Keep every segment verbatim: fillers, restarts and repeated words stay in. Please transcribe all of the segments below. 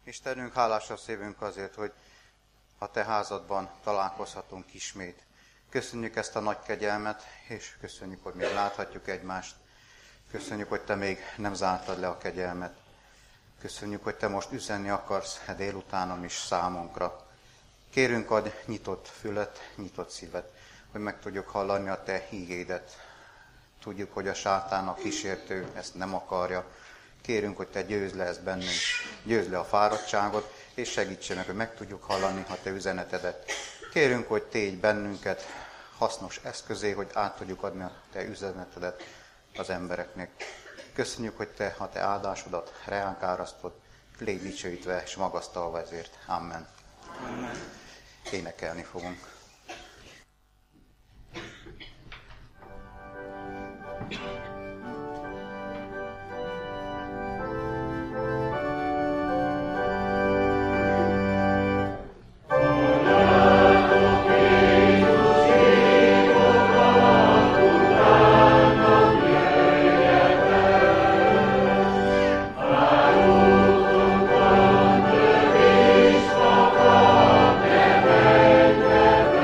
Istenünk, hálásra szívünk azért, hogy a Te házadban találkozhatunk ismét. Köszönjük ezt a nagy kegyelmet, és köszönjük, hogy még láthatjuk egymást. Köszönjük, hogy Te még nem zártad le a kegyelmet. Köszönjük, hogy Te most üzenni akarsz e délutánon is számunkra. Kérünk, adj nyitott fület, nyitott szívet, hogy meg tudjuk hallani a Te ígédet. Tudjuk, hogy a sátán, a kísértő ezt nem akarja. Kérünk, hogy Te győzd le ezt bennünk, győzd le a fáradtságot, és segítsen meg, hogy meg tudjuk hallani a Te üzenetedet. Kérünk, hogy tégy bennünket hasznos eszközé, hogy át tudjuk adni a Te üzenetedet az embereknek. Köszönjük, hogy Te a Te áldásodat reánk árasztod, légy dicsőítve és magasztalva ezért. Amen. Amen. Énekelni fogunk. Amen.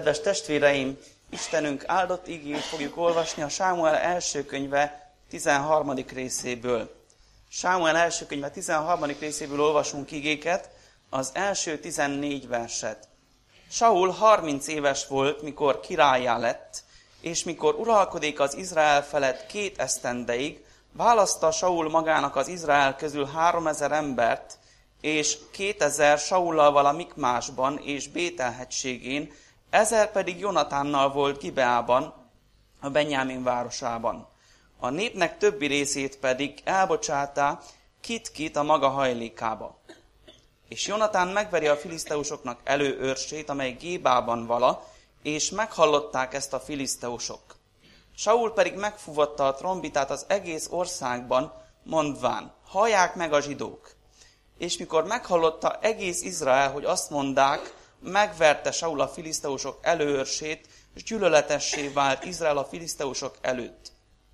Kedves testvéreim, Istenünk áldott igéjét fogjuk olvasni a Sámuel első könyve tizenharmadik részéből. Sámuel első könyve tizenharmadik részéből olvasunk igéket, az első tizennégy verset. Saul harminc éves volt, mikor királlyá lett, és mikor uralkodik az Izrael felett két esztendeig, választa Saul magának az Izrael közül háromezer embert, és kétezer Saullal vala Mikmásban és Bétel hegységén, ezer pedig Jonatánnal volt Gibeában, a Benjámin városában. A népnek többi részét pedig elbocsátá kit-kit a maga hajlékába. És Jonatán megveri a filiszteusoknak előőrsét, amely Gébában vala, és meghallották ezt a filiszteusok. Saul pedig megfúvatta a trombitát az egész országban, mondván, hallják meg a zsidók. És mikor meghallotta egész Izrael, hogy azt mondák, megverte Saul a filiszteusok előőrsét, és gyűlöletessé vált Izrael a filiszteusok előtt.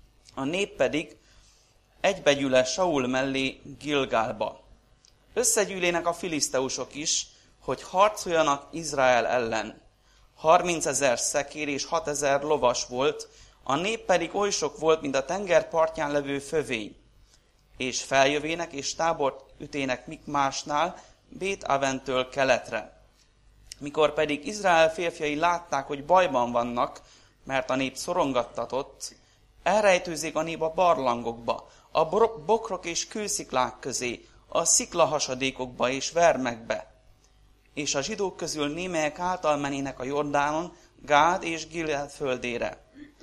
A nép pedig egybegyűle Saul mellé Gilgálba. Összegyűlének a filiszteusok is, hogy harcoljanak Izrael ellen. Harmincezer szekér és hatezer lovas volt, a nép pedig oly sok volt, mint a tenger partján levő fövény. És feljövének és tábort ütének Mikmásnál, Bét-Aventől keletre. Mikor pedig Izrael férfiai látták, hogy bajban vannak, mert a nép szorongattatott, elrejtőzik a nép a barlangokba, a bokrok és kősziklák közé, a sziklahasadékokba és vermekbe. És a zsidók közül némelyek által menének a Jordánon, Gád és Gilead földére.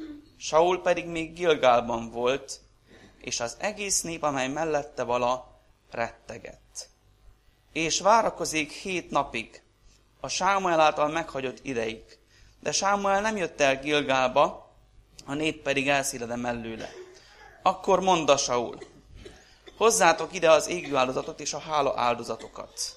Saul pedig még Gilgálban volt, és az egész nép, amely mellette vala, rettegett. És várakozik hét napig, a Sámuel által meghagyott ideig. De Sámuel nem jött el Gilgálba, a nép pedig elszélede mellőle. Akkor mondta Saul, hozzátok ide az égő áldozatot és a hála áldozatokat.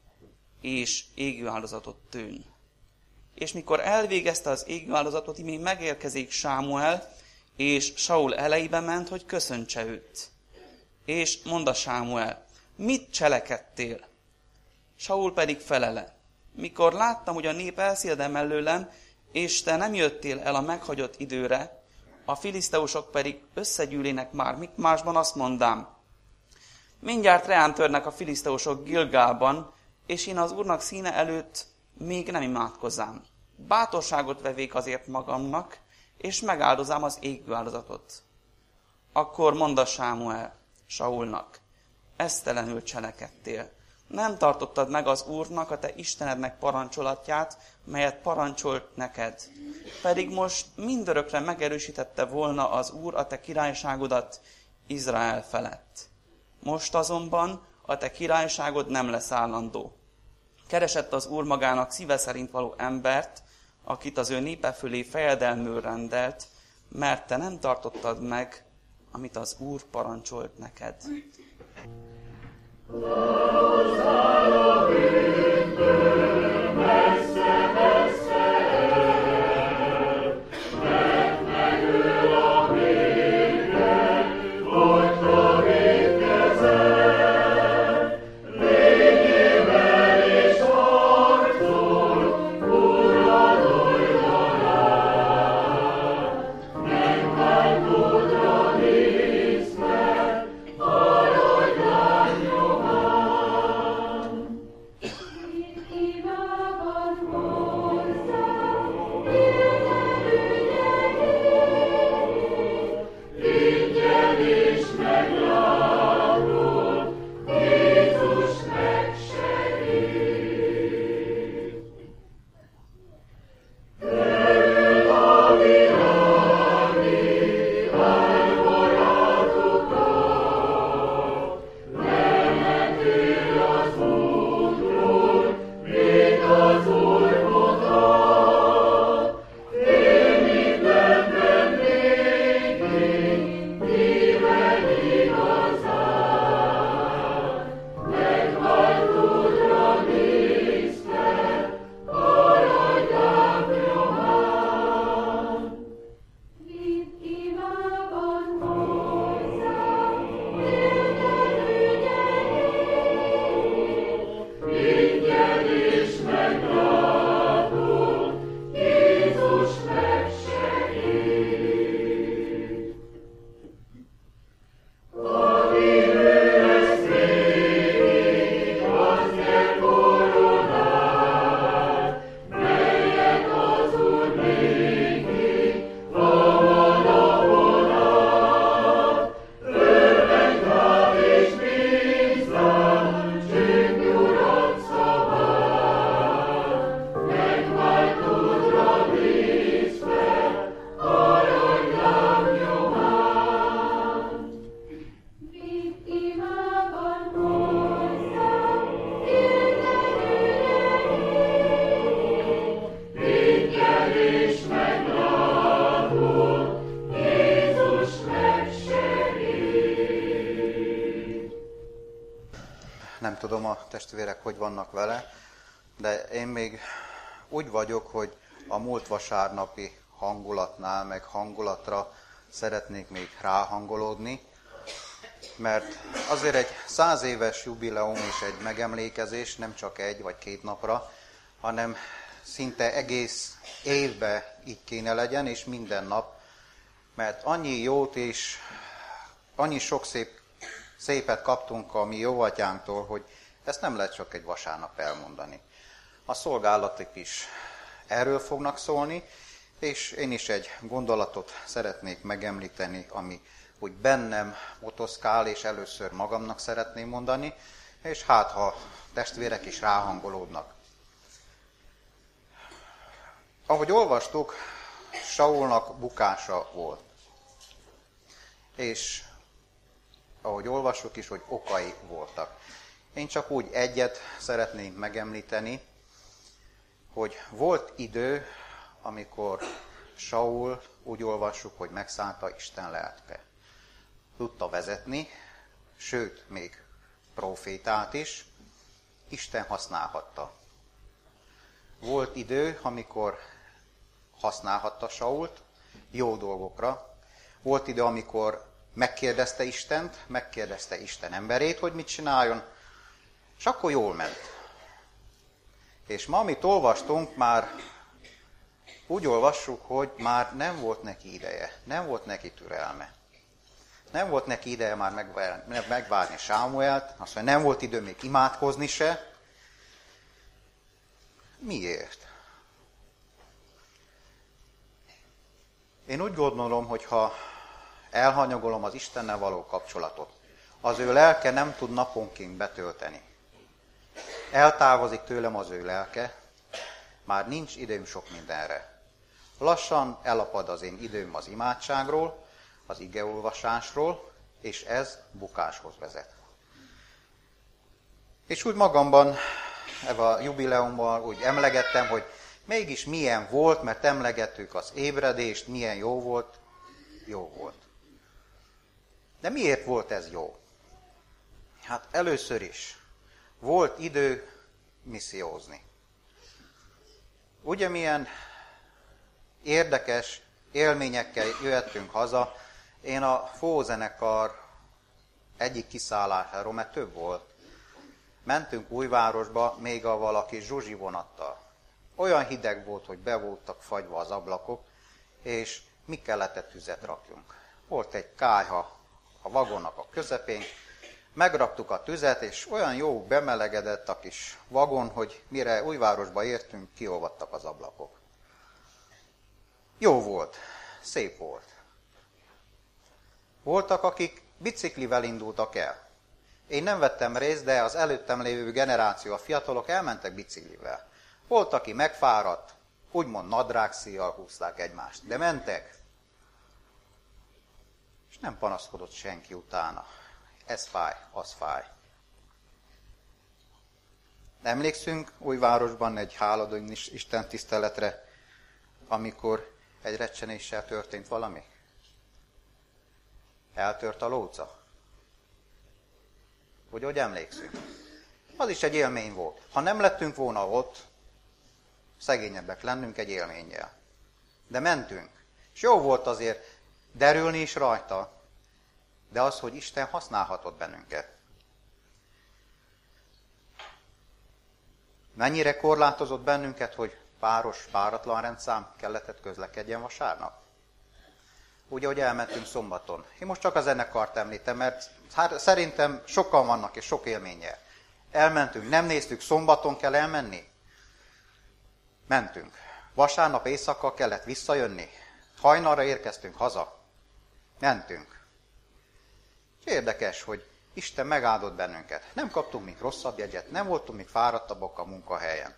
És égő áldozatot tőn. És mikor elvégezte az égő áldozatot, így még megérkezik Sámuel, és Saul elejébe ment, hogy köszöntse őt. És mondta Sámuel, mit cselekedtél? Saul pedig felele, mikor láttam, hogy a nép elszélede mellőlem, és te nem jöttél el a meghagyott időre, a filiszteusok pedig összegyűlének már Mikmásban, azt mondám, mindjárt reán törnek a filiszteusok Gilgálban, és én az Úrnak színe előtt még nem imádkozám. Bátorságot vevék azért magamnak, és megáldozám az égő áldozatot. Akkor mondta Sámuel Saulnak, esztelenül cselekedtél. Nem tartottad meg az Úrnak, a te Istenednek parancsolatját, melyet parancsolt neked. Pedig most mindörökre megerősítette volna az Úr a te királyságodat Izrael felett. Most azonban a te királyságod nem lesz állandó. Keresett az Úr magának szíve szerint való embert, akit az ő népe fölé fejedelmül rendelt, mert te nem tartottad meg, amit az Úr parancsolt neked. nem tudom a testvérek, hogy vannak vele, de én még úgy vagyok, hogy a múlt vasárnapi hangulatnál, meg hangulatra szeretnék még ráhangolódni, mert azért egy száz éves jubileum és egy megemlékezés nem csak egy vagy két napra, hanem szinte egész évben így kéne legyen, és minden nap, mert annyi jót és annyi sok szép, szépet kaptunk a mi jóatyánktól, hogy ezt nem lehet csak egy vasárnap elmondani. A szolgálatok is erről fognak szólni, és én is egy gondolatot szeretnék megemlíteni, ami úgy bennem motoszkál, és először magamnak szeretném mondani, és hát ha testvérek is ráhangolódnak. Ahogy olvastuk, Saulnak bukása volt. És ahogy olvassuk is, hogy okai voltak. Én csak úgy egyet szeretnék megemlíteni, hogy volt idő, amikor Saul, úgy olvassuk, hogy megszánta Isten lelke. Tudta vezetni, sőt, még profétát is, Isten használhatta. Volt idő, amikor használhatta Sault jó dolgokra. Volt idő, amikor megkérdezte Istent, megkérdezte Isten emberét, hogy mit csináljon, és akkor jól ment. És ma, amit olvastunk, már úgy olvassuk, hogy már nem volt neki ideje, nem volt neki türelme. Nem volt neki ideje már megvárni Sámuelt, azt mondja, nem volt idő még imádkozni se. Miért? Én úgy gondolom, hogy ha elhanyagolom az Istennel való kapcsolatot, az ő lelke nem tud naponként betölteni. Eltávozik tőlem az ő lelke, már nincs időm sok mindenre. Lassan elapad az én időm az imádságról, az igeolvasásról, és ez bukáshoz vezet. És úgy magamban, ebben a jubileumban úgy emlegettem, hogy mégis milyen volt, mert emlegettük az ébredést, milyen jó volt, jó volt. De miért volt ez jó? Hát először is volt idő missziózni. Ugye milyen érdekes élményekkel jöttünk haza. Én a fózenekar egyik kiszállásáról, mert több volt, mentünk Újvárosba még a valaki zsuzsi vonattal. Olyan hideg volt, hogy be voltak fagyva az ablakok, és mi kellett tüzet rakjunk. Volt egy kályha a vagonnak a közepén, megraktuk a tüzet, és olyan jó bemelegedett a kis vagon, hogy mire Újvárosba értünk, kiolvadtak az ablakok. Jó volt, szép volt. Voltak, akik biciklivel indultak el. Én nem vettem részt, de az előttem lévő generáció, a fiatalok elmentek biciklivel. Volt, aki megfáradt, úgymond nadrágszíjjal húzták egymást, de mentek. És nem panaszkodott senki utána. Ez fáj, az fáj. Emlékszünk Újvárosban egy háladó Isten tiszteletre, amikor egy recsenéssel történt valami? Eltört a lóca? Úgy, hogy emlékszünk. Az is egy élmény volt. Ha nem lettünk volna ott, szegényebbek lennünk egy élménnyel. De mentünk. És jó volt azért derülni is rajta, de az, hogy Isten használhatott bennünket. Mennyire korlátozott bennünket, hogy páros, páratlan rendszám kelletett közlekedjen vasárnap? Ugye, hogy elmentünk szombaton. Én most csak a zenekart említem, mert szerintem sokan vannak és sok élménnyel. Elmentünk, nem néztük, szombaton kell elmenni? Mentünk. Vasárnap éjszaka kellett visszajönni. Hajnalra érkeztünk haza. Mentünk. És érdekes, hogy Isten megáldott bennünket. Nem kaptunk még rosszabb jegyet, nem voltunk még fáradtabbak a munkahelyen.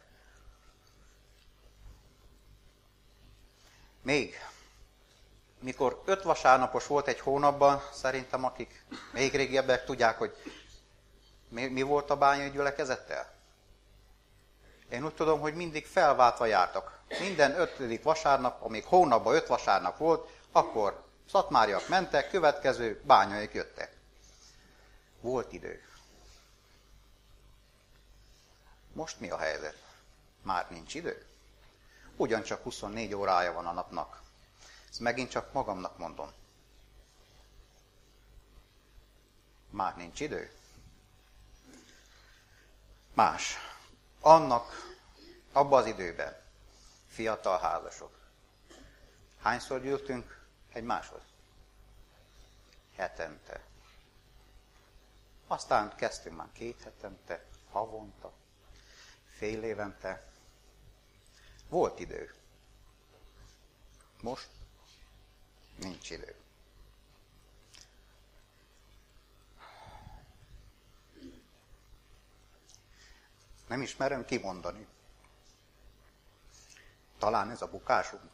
Még, mikor öt vasárnapos volt egy hónapban, szerintem akik még régiebbek tudják, hogy mi, mi volt a bányai gyülekezettel? Én úgy tudom, hogy mindig felváltva jártak. Minden ötödik vasárnap, amíg hónapban öt vasárnap volt, akkor szatmáriak mentek, következő bányaiak jöttek. Volt idő. Most mi a helyzet? Már nincs idő? Ugyancsak huszonnégy órája van a napnak. Ezt megint csak magamnak mondom. Már nincs idő? Más. Annak, abban az időben, fiatal házasok, hányszor gyűltünk egymáshoz? Hetente. Aztán kezdtünk már két hetente, havonta, fél évente. Volt idő. Most nincs idő. Nem is merem kimondani. Talán ez a bukásunk.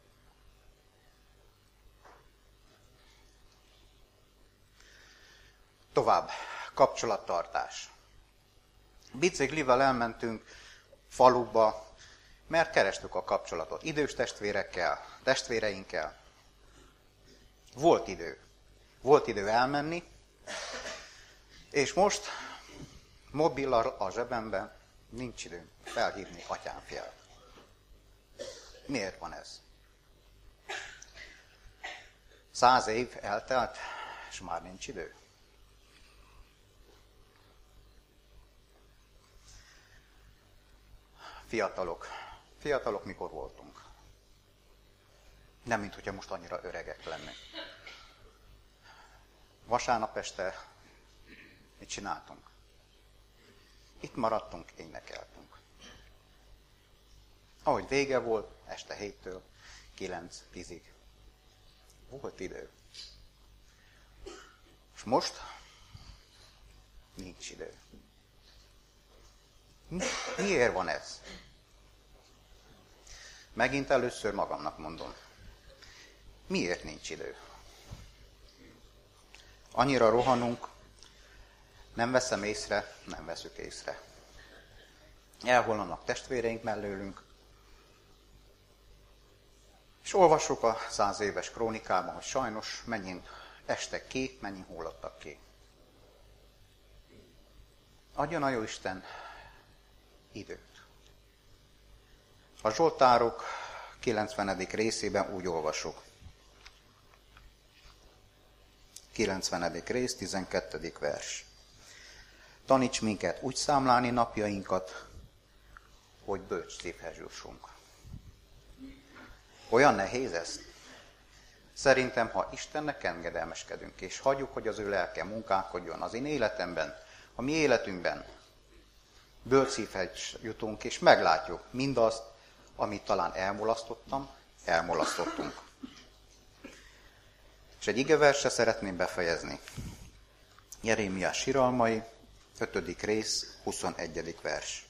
Tovább, kapcsolattartás. Biciklivel elmentünk faluba, mert kerestük a kapcsolatot idős testvérekkel, testvéreinkkel. Volt idő. Volt idő elmenni, és most mobillal a zsebemben nincs idő felhívni atyám fiát. Miért van ez? Száz év eltelt, és már nincs idő. Fiatalok. Fiatalok mikor voltunk? Nem, mint hogyha most annyira öregek lennénk. Vasárnap este mit csináltunk? Itt maradtunk, énekeltünk. Ahogy vége volt, este héttől kilenc tízig. Volt idő. És most nincs idő. Miért van ez? Megint először magamnak mondom. Miért nincs idő? Annyira rohanunk, nem veszem észre, nem veszük észre. Elhullanak testvéreink mellőlünk, és olvassuk a száz éves krónikában, hogy sajnos mennyien estek ki, mennyien hulladtak ki. Adjon a Jóisten időt. A Zsoltárok kilencvenedik részében úgy olvasok. kilencvenedik rész, tizenkettedik vers. Taníts minket úgy számlálni napjainkat, hogy bölcs szívhez jussunk. Olyan nehéz ez? Szerintem, ha Istennek engedelmeskedünk, és hagyjuk, hogy az ő lelke munkálkodjon az én életemben, a mi életünkben, bölcs szívhez jutunk, és meglátjuk mindazt, amit talán elmulasztottam, elmulasztottunk. És egy igeverse szeretném befejezni. Jeremiás siralmai, ötödik rész, huszonegyedik vers.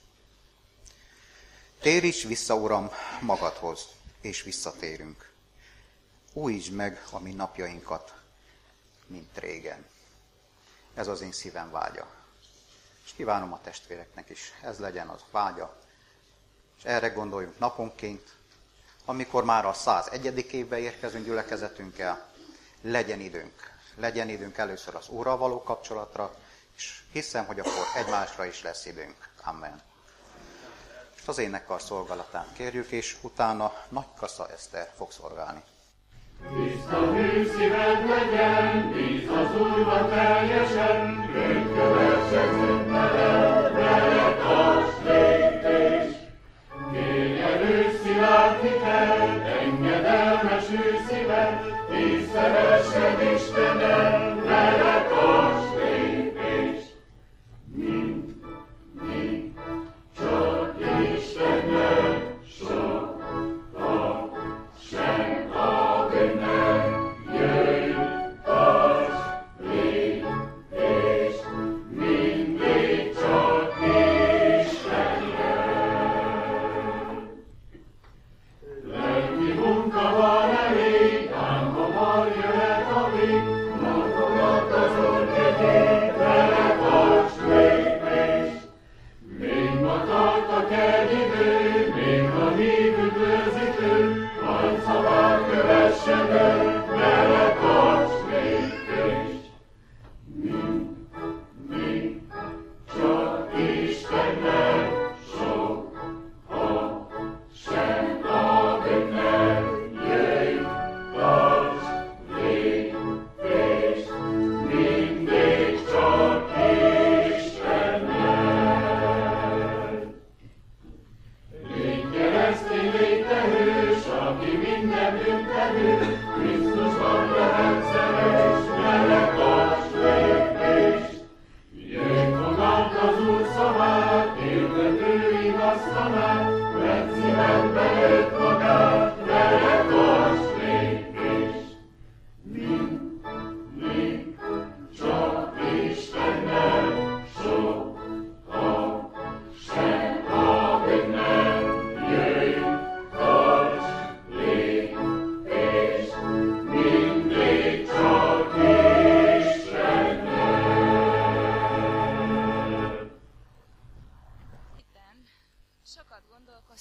Téríts vissza, Uram, magadhoz, és visszatérünk. Újítsd meg a mi napjainkat, mint régen. Ez az én szívem vágya. És kívánom a testvéreknek is, ez legyen az vágya. És erre gondoljunk naponként, amikor már a százegyedik évbe érkezünk gyülekezetünkkel, legyen időnk. Legyen időnk először az Úrral való kapcsolatra, és hiszem, hogy akkor egymásra is lesz időnk. Amen. Most az énekkar szolgálatán kérjük, és utána Nagykassa Eszter fog szolgálni. Tiszta hű szíved legyen, bíz az Úrba teljesen, őt kövessed szüntelen, vele tarts lépés. Kérj elő szilárd hitet, engedelmes hű szíved, és szeressed Istennel, vele tarts lépés. Mind, mind, csak Istennel sokat sem ad önnek, jöjj, tarts lépés, mindig csak Istennel. Lelki munka van elég, ám hamar jöhet a vég,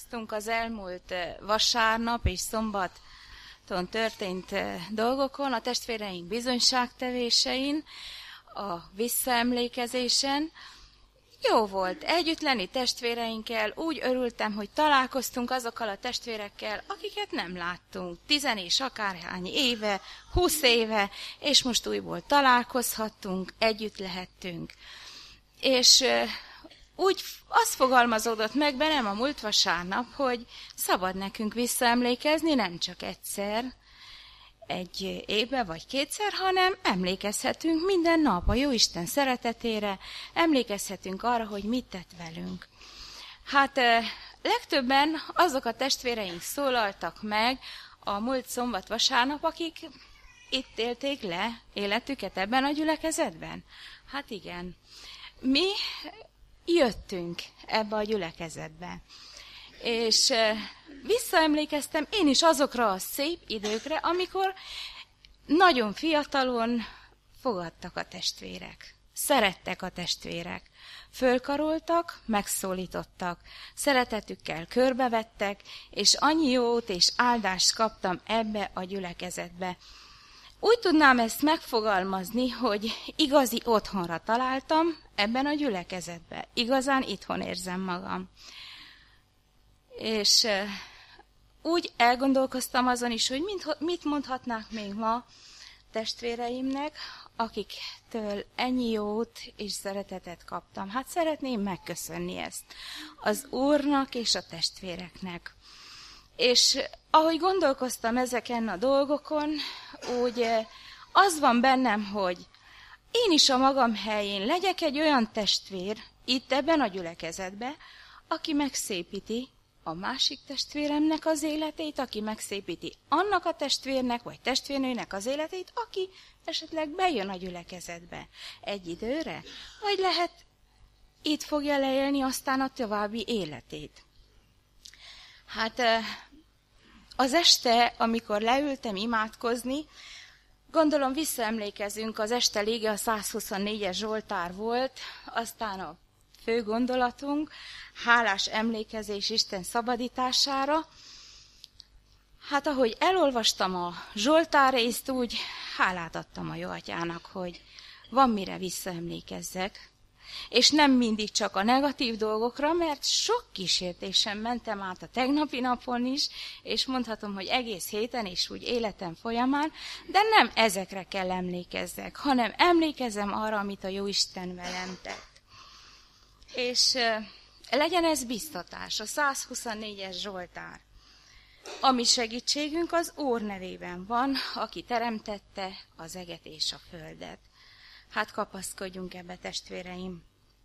találkoztunk az elmúlt vasárnap és szombaton történt dolgokon, a testvéreink bizonyságtevésein, a visszaemlékezésen. Jó volt együtt lenni testvéreinkkel, úgy örültem, hogy találkoztunk azokkal a testvérekkel, akiket nem láttunk tizen és akárhány éve, húsz éve, és most újból találkozhattunk, együtt lehettünk. És úgy az fogalmazódott meg bennem a múlt vasárnap, hogy szabad nekünk visszaemlékezni, nem csak egyszer, egy évben vagy kétszer, hanem emlékezhetünk minden nap a Jóisten szeretetére, emlékezhetünk arra, hogy mit tett velünk. Hát legtöbben azok a testvéreink szólaltak meg a múlt szombat vasárnap, akik itt élték le életüket ebben a gyülekezetben. Hát igen, mi jöttünk ebbe a gyülekezetbe. És visszaemlékeztem én is azokra a szép időkre, amikor nagyon fiatalon fogadtak a testvérek, szerettek a testvérek, fölkaroltak, megszólítottak, szeretetükkel körbevettek, és annyi jót és áldást kaptam ebbe a gyülekezetbe. Úgy tudnám ezt megfogalmazni, hogy igazi otthonra találtam ebben a gyülekezetben. Igazán itthon érzem magam. És úgy elgondolkoztam azon is, hogy mit mondhatnák még ma testvéreimnek, akiktől ennyi jót és szeretetet kaptam. Hát szeretném megköszönni ezt az Úrnak és a testvéreknek. És ahogy gondolkoztam ezeken a dolgokon, úgy az van bennem, hogy én is a magam helyén legyek egy olyan testvér itt ebben a gyülekezetben, aki megszépíti a másik testvéremnek az életét, aki megszépíti annak a testvérnek, vagy testvérnőnek az életét, aki esetleg bejön a gyülekezetbe egy időre, vagy lehet itt fogja leélni aztán a további életét. Hát az este, amikor leültem imádkozni, gondolom visszaemlékezünk, az este lége a száz huszonnégyes Zsoltár volt, aztán a fő gondolatunk, hálás emlékezés Isten szabadítására. Hát ahogy elolvastam a Zsoltár részt, úgy hálát adtam a Jóatyának, hogy van mire visszaemlékezzek. És nem mindig csak a negatív dolgokra, mert sok kísértésen mentem át a tegnapi napon is, és mondhatom, hogy egész héten és úgy életem folyamán, de nem ezekre kell emlékezzek, hanem emlékezem arra, amit a Jóisten velem tett. És uh, legyen ez biztatás, a száz huszonnégyes Zsoltár. A mi segítségünk az Úr nevében van, aki teremtette az eget és a földet. Hát kapaszkodjunk ebbe, testvéreim.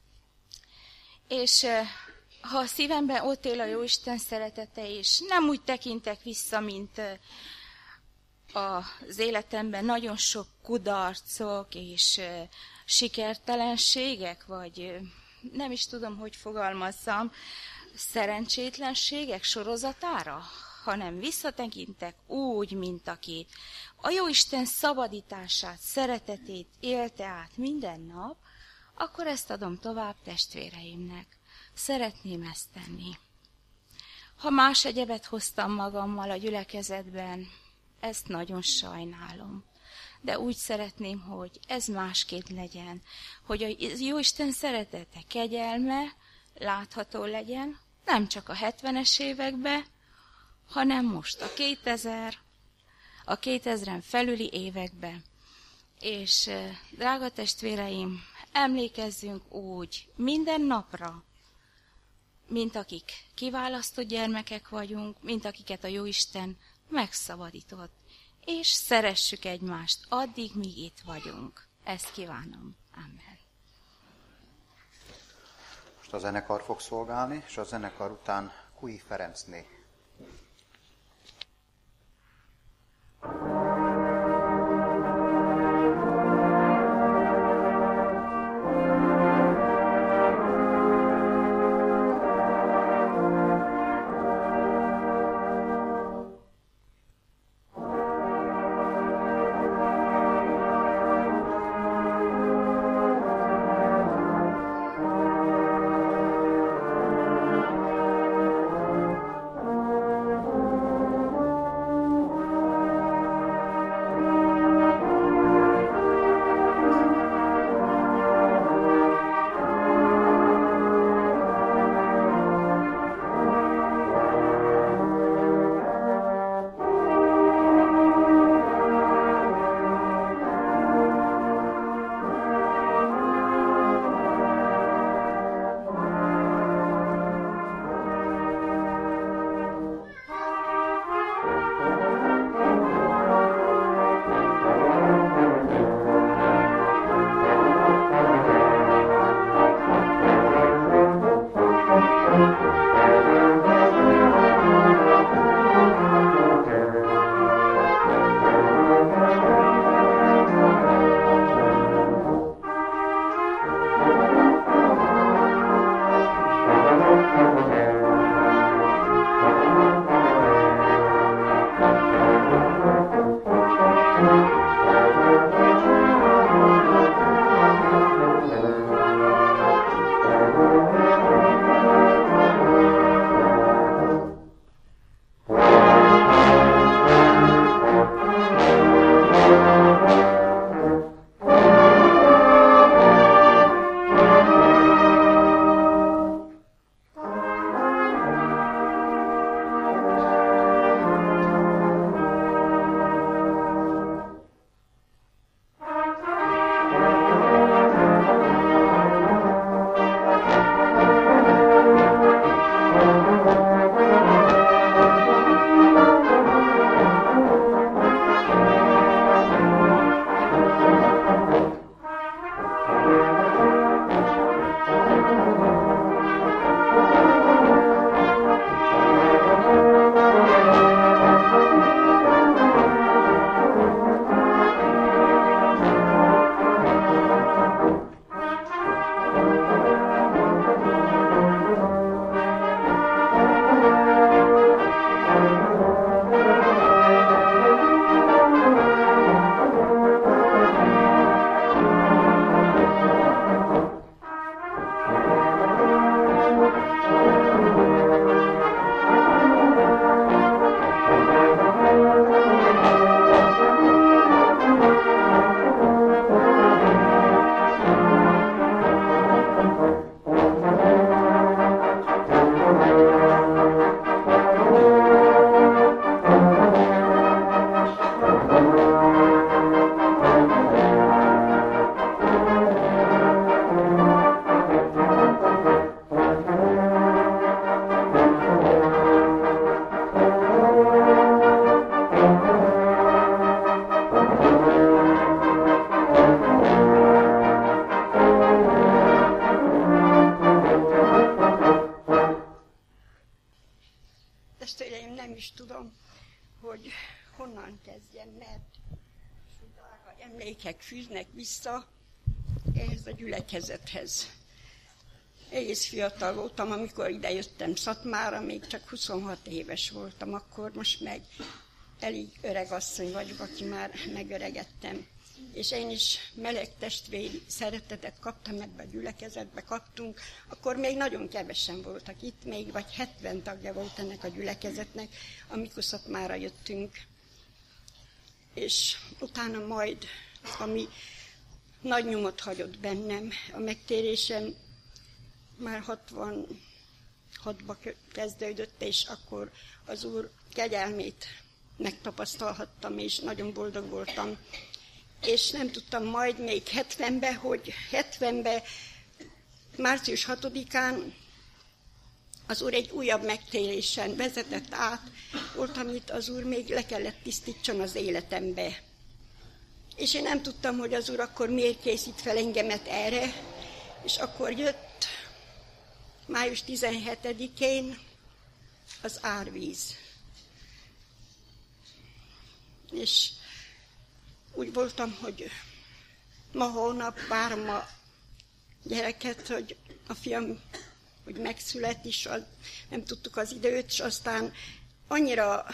És uh, ha a szívemben ott él a Jóisten szeretete, és nem úgy tekintek vissza, mint uh, az életemben nagyon sok kudarcok és uh, sikertelenségek, vagy uh, nem is tudom, hogy fogalmazzam, szerencsétlenségek sorozatára, hanem visszatekintek úgy, mint aki a Jóisten szabadítását, szeretetét élte át minden nap, akkor ezt adom tovább testvéreimnek. Szeretném ezt tenni. Ha más egyebet hoztam magammal a gyülekezetben, ezt nagyon sajnálom. De úgy szeretném, hogy ez másként legyen, hogy a Jóisten szeretete, kegyelme látható legyen, nem csak a hetvenes években, hanem most a kétezer, a kétezren felüli években. És drága testvéreim, emlékezzünk úgy minden napra, mint akik kiválasztott gyermekek vagyunk, mint akiket a Jóisten megszabadított. És szeressük egymást addig, míg itt vagyunk. Ezt kívánom. Amen. Most a zenekar fog szolgálni, és a zenekar után Kui Ferencné. Thank you. hogy honnan kezdjem, mert drága emlékek fűznek vissza ehhez a gyülekezethez. Egész fiatal voltam, amikor idejöttem Szatmára, még csak huszonhat éves voltam, akkor most meg elég öreg asszony vagyok, aki már megöregettem. És én is meleg testvéri szeretetet kaptam, ebbe a gyülekezetbe kaptunk, akkor még nagyon kevesen voltak itt, még vagy hetven tagja volt ennek a gyülekezetnek, amikor Szatmára jöttünk. És utána majd, ami nagy nyomot hagyott bennem, a megtérésem már hatvanhatba kezdődött, és akkor az Úr kegyelmét megtapasztalhattam, és nagyon boldog voltam. És nem tudtam majd még hetvenbe, hogy hetvenbe, március hatodikán az Úr egy újabb megtérésen vezetett át, volt, amit az Úr még le kellett tisztítson az életembe. És én nem tudtam, hogy az Úr akkor miért készít fel engemet erre, és akkor jött május tizenhetedikén az árvíz. És úgy voltam, hogy ma holnap várom a gyereket, hogy a fiam hogy megszület is, az, nem tudtuk az időt, és aztán annyira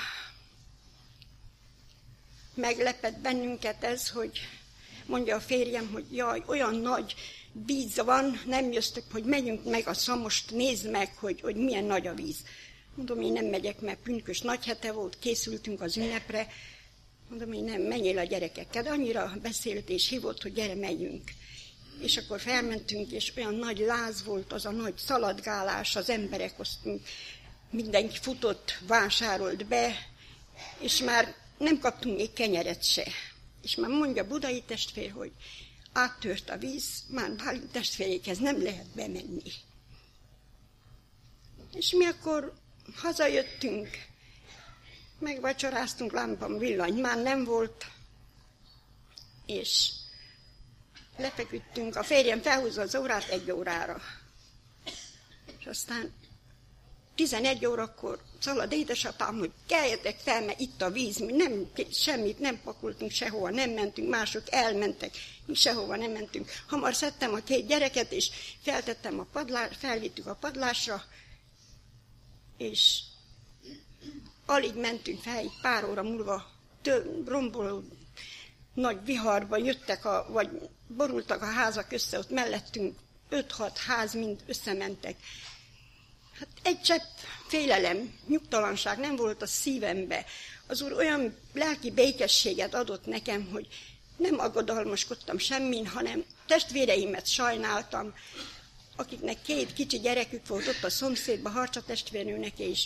meglepett bennünket ez, hogy mondja a férjem, hogy jaj, olyan nagy víz van, nem jöttök, hogy megyünk meg a Szamost, nézd meg, hogy, hogy milyen nagy a víz. Mondom, én nem megyek, mert pünkös nagy hete volt, készültünk az ünnepre. Mondom, én nem, menjél a gyerekekkel. De annyira beszélt és hívott, hogy gyere, megyünk. És akkor felmentünk, és olyan nagy láz volt, az a nagy szaladgálás, az emberek, azt mindenki futott, vásárolt be, és már nem kaptunk még kenyeret se. És már mondja budai testvér, hogy áttört a víz, már Bálint testvérékhez nem lehet bemenni. És mi akkor hazajöttünk, megvacsoráztunk, lámpam villany már nem volt, és lefeküdtünk, a férjem felhúzza az órát egy órára. És aztán tizenegy órakor szalad édesapám, hogy keljetek fel, mert itt a víz, mi nem, semmit nem pakoltunk sehova, nem mentünk, mások elmentek, mi sehova nem mentünk. Hamar szedtem a két gyereket, és feltettem a padlás, felvittük a padlásra, és alig mentünk fel, egy pár óra múlva több romboló nagy viharban jöttek, a, vagy borultak a házak össze, ott mellettünk öt-hat ház mind összementek. Hát egy csepp félelem, nyugtalanság nem volt a szívembe. Az Úr olyan lelki békességet adott nekem, hogy nem aggodalmaskodtam semmin, hanem testvéreimet sajnáltam, akiknek két kicsi gyerekük volt ott a szomszédban, Harcsa testvérnőnek és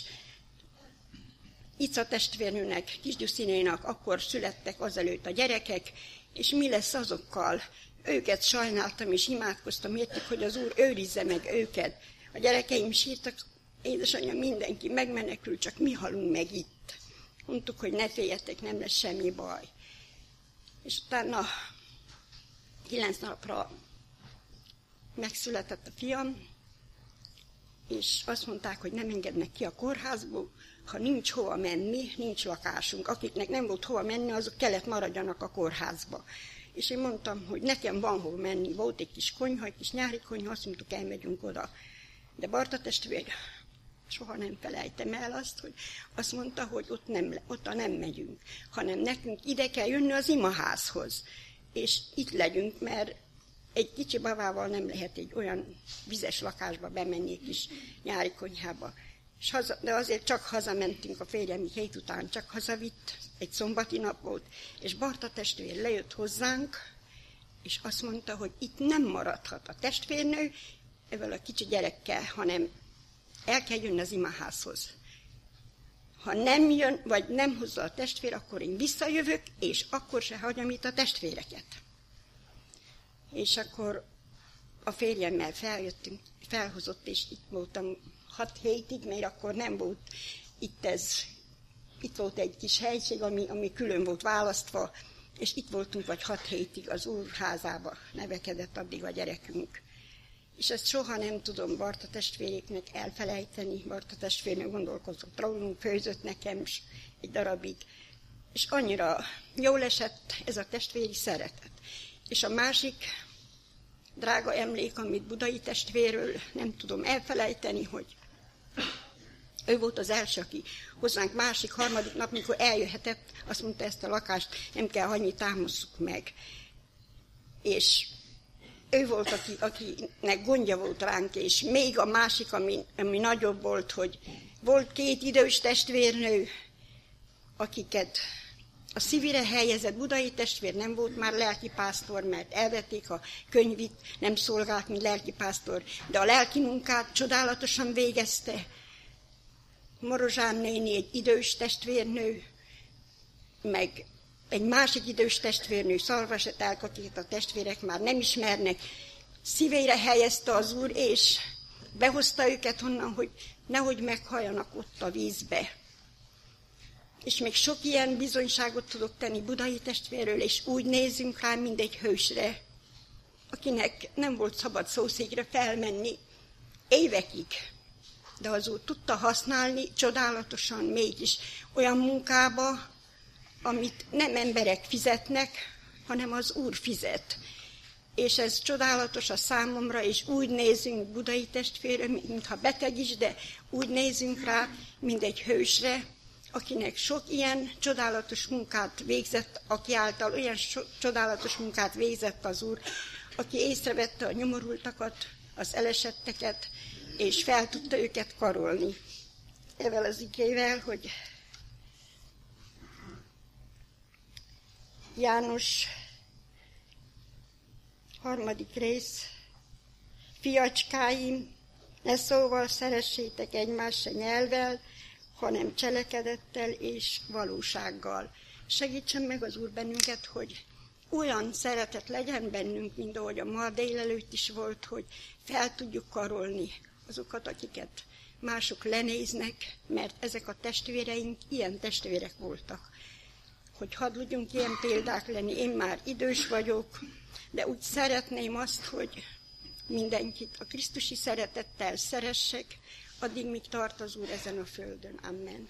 Ica testvérnőnek, Kisgyuszinénak akkor születtek azelőtt a gyerekek, és mi lesz azokkal? Őket sajnáltam és imádkoztam, értük, hogy az Úr őrizze meg őket. A gyerekeim sírtak, édesanyja, mindenki megmenekül, csak mi halunk meg itt. Mondtuk, hogy ne féljetek, nem lesz semmi baj. És utána kilenc napra megszületett a fiam, és azt mondták, hogy nem engednek ki a kórházból, ha nincs hova menni, nincs lakásunk. Akiknek nem volt hova menni, azok kellett maradjanak a kórházba. És én mondtam, hogy nekem van hova menni. Volt egy kis konyha, egy kis nyári konyha, azt mondtuk, elmegyünk oda. De Barta testvér, soha nem felejtem el azt, hogy azt mondta, hogy ott nem, otta nem megyünk, hanem nekünk ide kell jönni az imaházhoz. És itt legyünk, mert egy kicsi babával nem lehet egy olyan vizes lakásba bemenni, egy kis nyári konyhába. És haza, de azért csak hazamentünk, a férjem hét után csak hazavitt, egy szombati nap volt, és Barta testvér lejött hozzánk, és azt mondta, hogy itt nem maradhat a testvérnő ezzel a kicsi gyerekkel, hanem el kell jönni az imaházhoz. Ha nem jön, vagy nem hozza a testvér, akkor én visszajövök, és akkor se hagyom itt a testvéreket. És akkor a férjemmel feljöttünk, felhozott, és itt voltam hat hétig, mert akkor nem volt itt ez, itt volt egy kis helység, ami, ami külön volt választva, és itt voltunk vagy hat hétig az Úr házába, nevekedett addig a gyerekünk. És ezt soha nem tudom Barta testvéréknek elfelejteni. Barta testvérnő gondolkozott rólunk, főzött nekem egy darabig. És annyira jól esett ez a testvéri szeretet. És a másik drága emlék, amit Budai testvérről nem tudom elfelejteni, hogy ő volt az első, aki hozzánk másik, harmadik nap, mikor eljöhetett, azt mondta, ezt a lakást nem kell hagyni, támasszuk meg. És ő volt, aki, akinek gondja volt ránk, és még a másik, ami, ami nagyobb volt, hogy volt két idős testvérnő, akiket a szívére helyezett. Budai testvér nem volt már lelkipásztor, mert elvették a könyvit, nem szolgált, mint lelkipásztor, de a lelki munkát csodálatosan végezte. Morozsán néni egy idős testvérnő, meg egy másik idős testvérnő, Szalvaset, akit a testvérek már nem ismernek, szívére helyezte az Úr, és behozta őket onnan, hogy nehogy meghalljanak ott a vízbe. És még sok ilyen bizonyságot tudok tenni Budai testvérről, és úgy nézzünk rá, mint egy hősre, akinek nem volt szabad szószékre felmenni évekig. De az Úr tudta használni csodálatosan mégis olyan munkába, amit nem emberek fizetnek, hanem az Úr fizet. És ez csodálatos a számomra, és úgy nézünk Budai testvérre, mintha beteg is, de úgy nézünk rá, mint egy hősre, akinek sok ilyen csodálatos munkát végzett, aki által olyan so- csodálatos munkát végzett az Úr, aki észrevette a nyomorultakat, az elesetteket, és fel tudta őket karolni. Ezzel az ikével, hogy János harmadik rész, fiacskáim, ne szóval szeressétek egymást se nyelvvel, hanem cselekedettel és valósággal. Segítsen meg az Úr bennünket, hogy olyan szeretet legyen bennünk, mint ahogy a ma délelőtt is volt, hogy fel tudjuk karolni azokat, akiket mások lenéznek, mert ezek a testvéreink ilyen testvérek voltak. Hogy hadd tudjunk ilyen példák lenni. Én már idős vagyok, de úgy szeretném azt, hogy mindenkit a krisztusi szeretettel szeressek, addig, míg tart az Úr ezen a földön. Amen.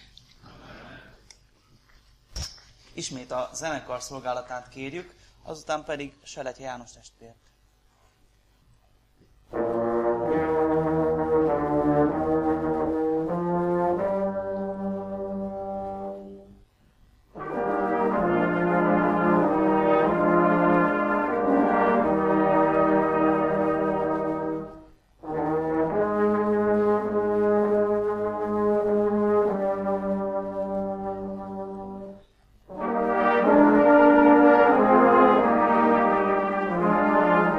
Ismét a zenekar szolgálatát kérjük, azután pedig Seletje János testvért. Amen.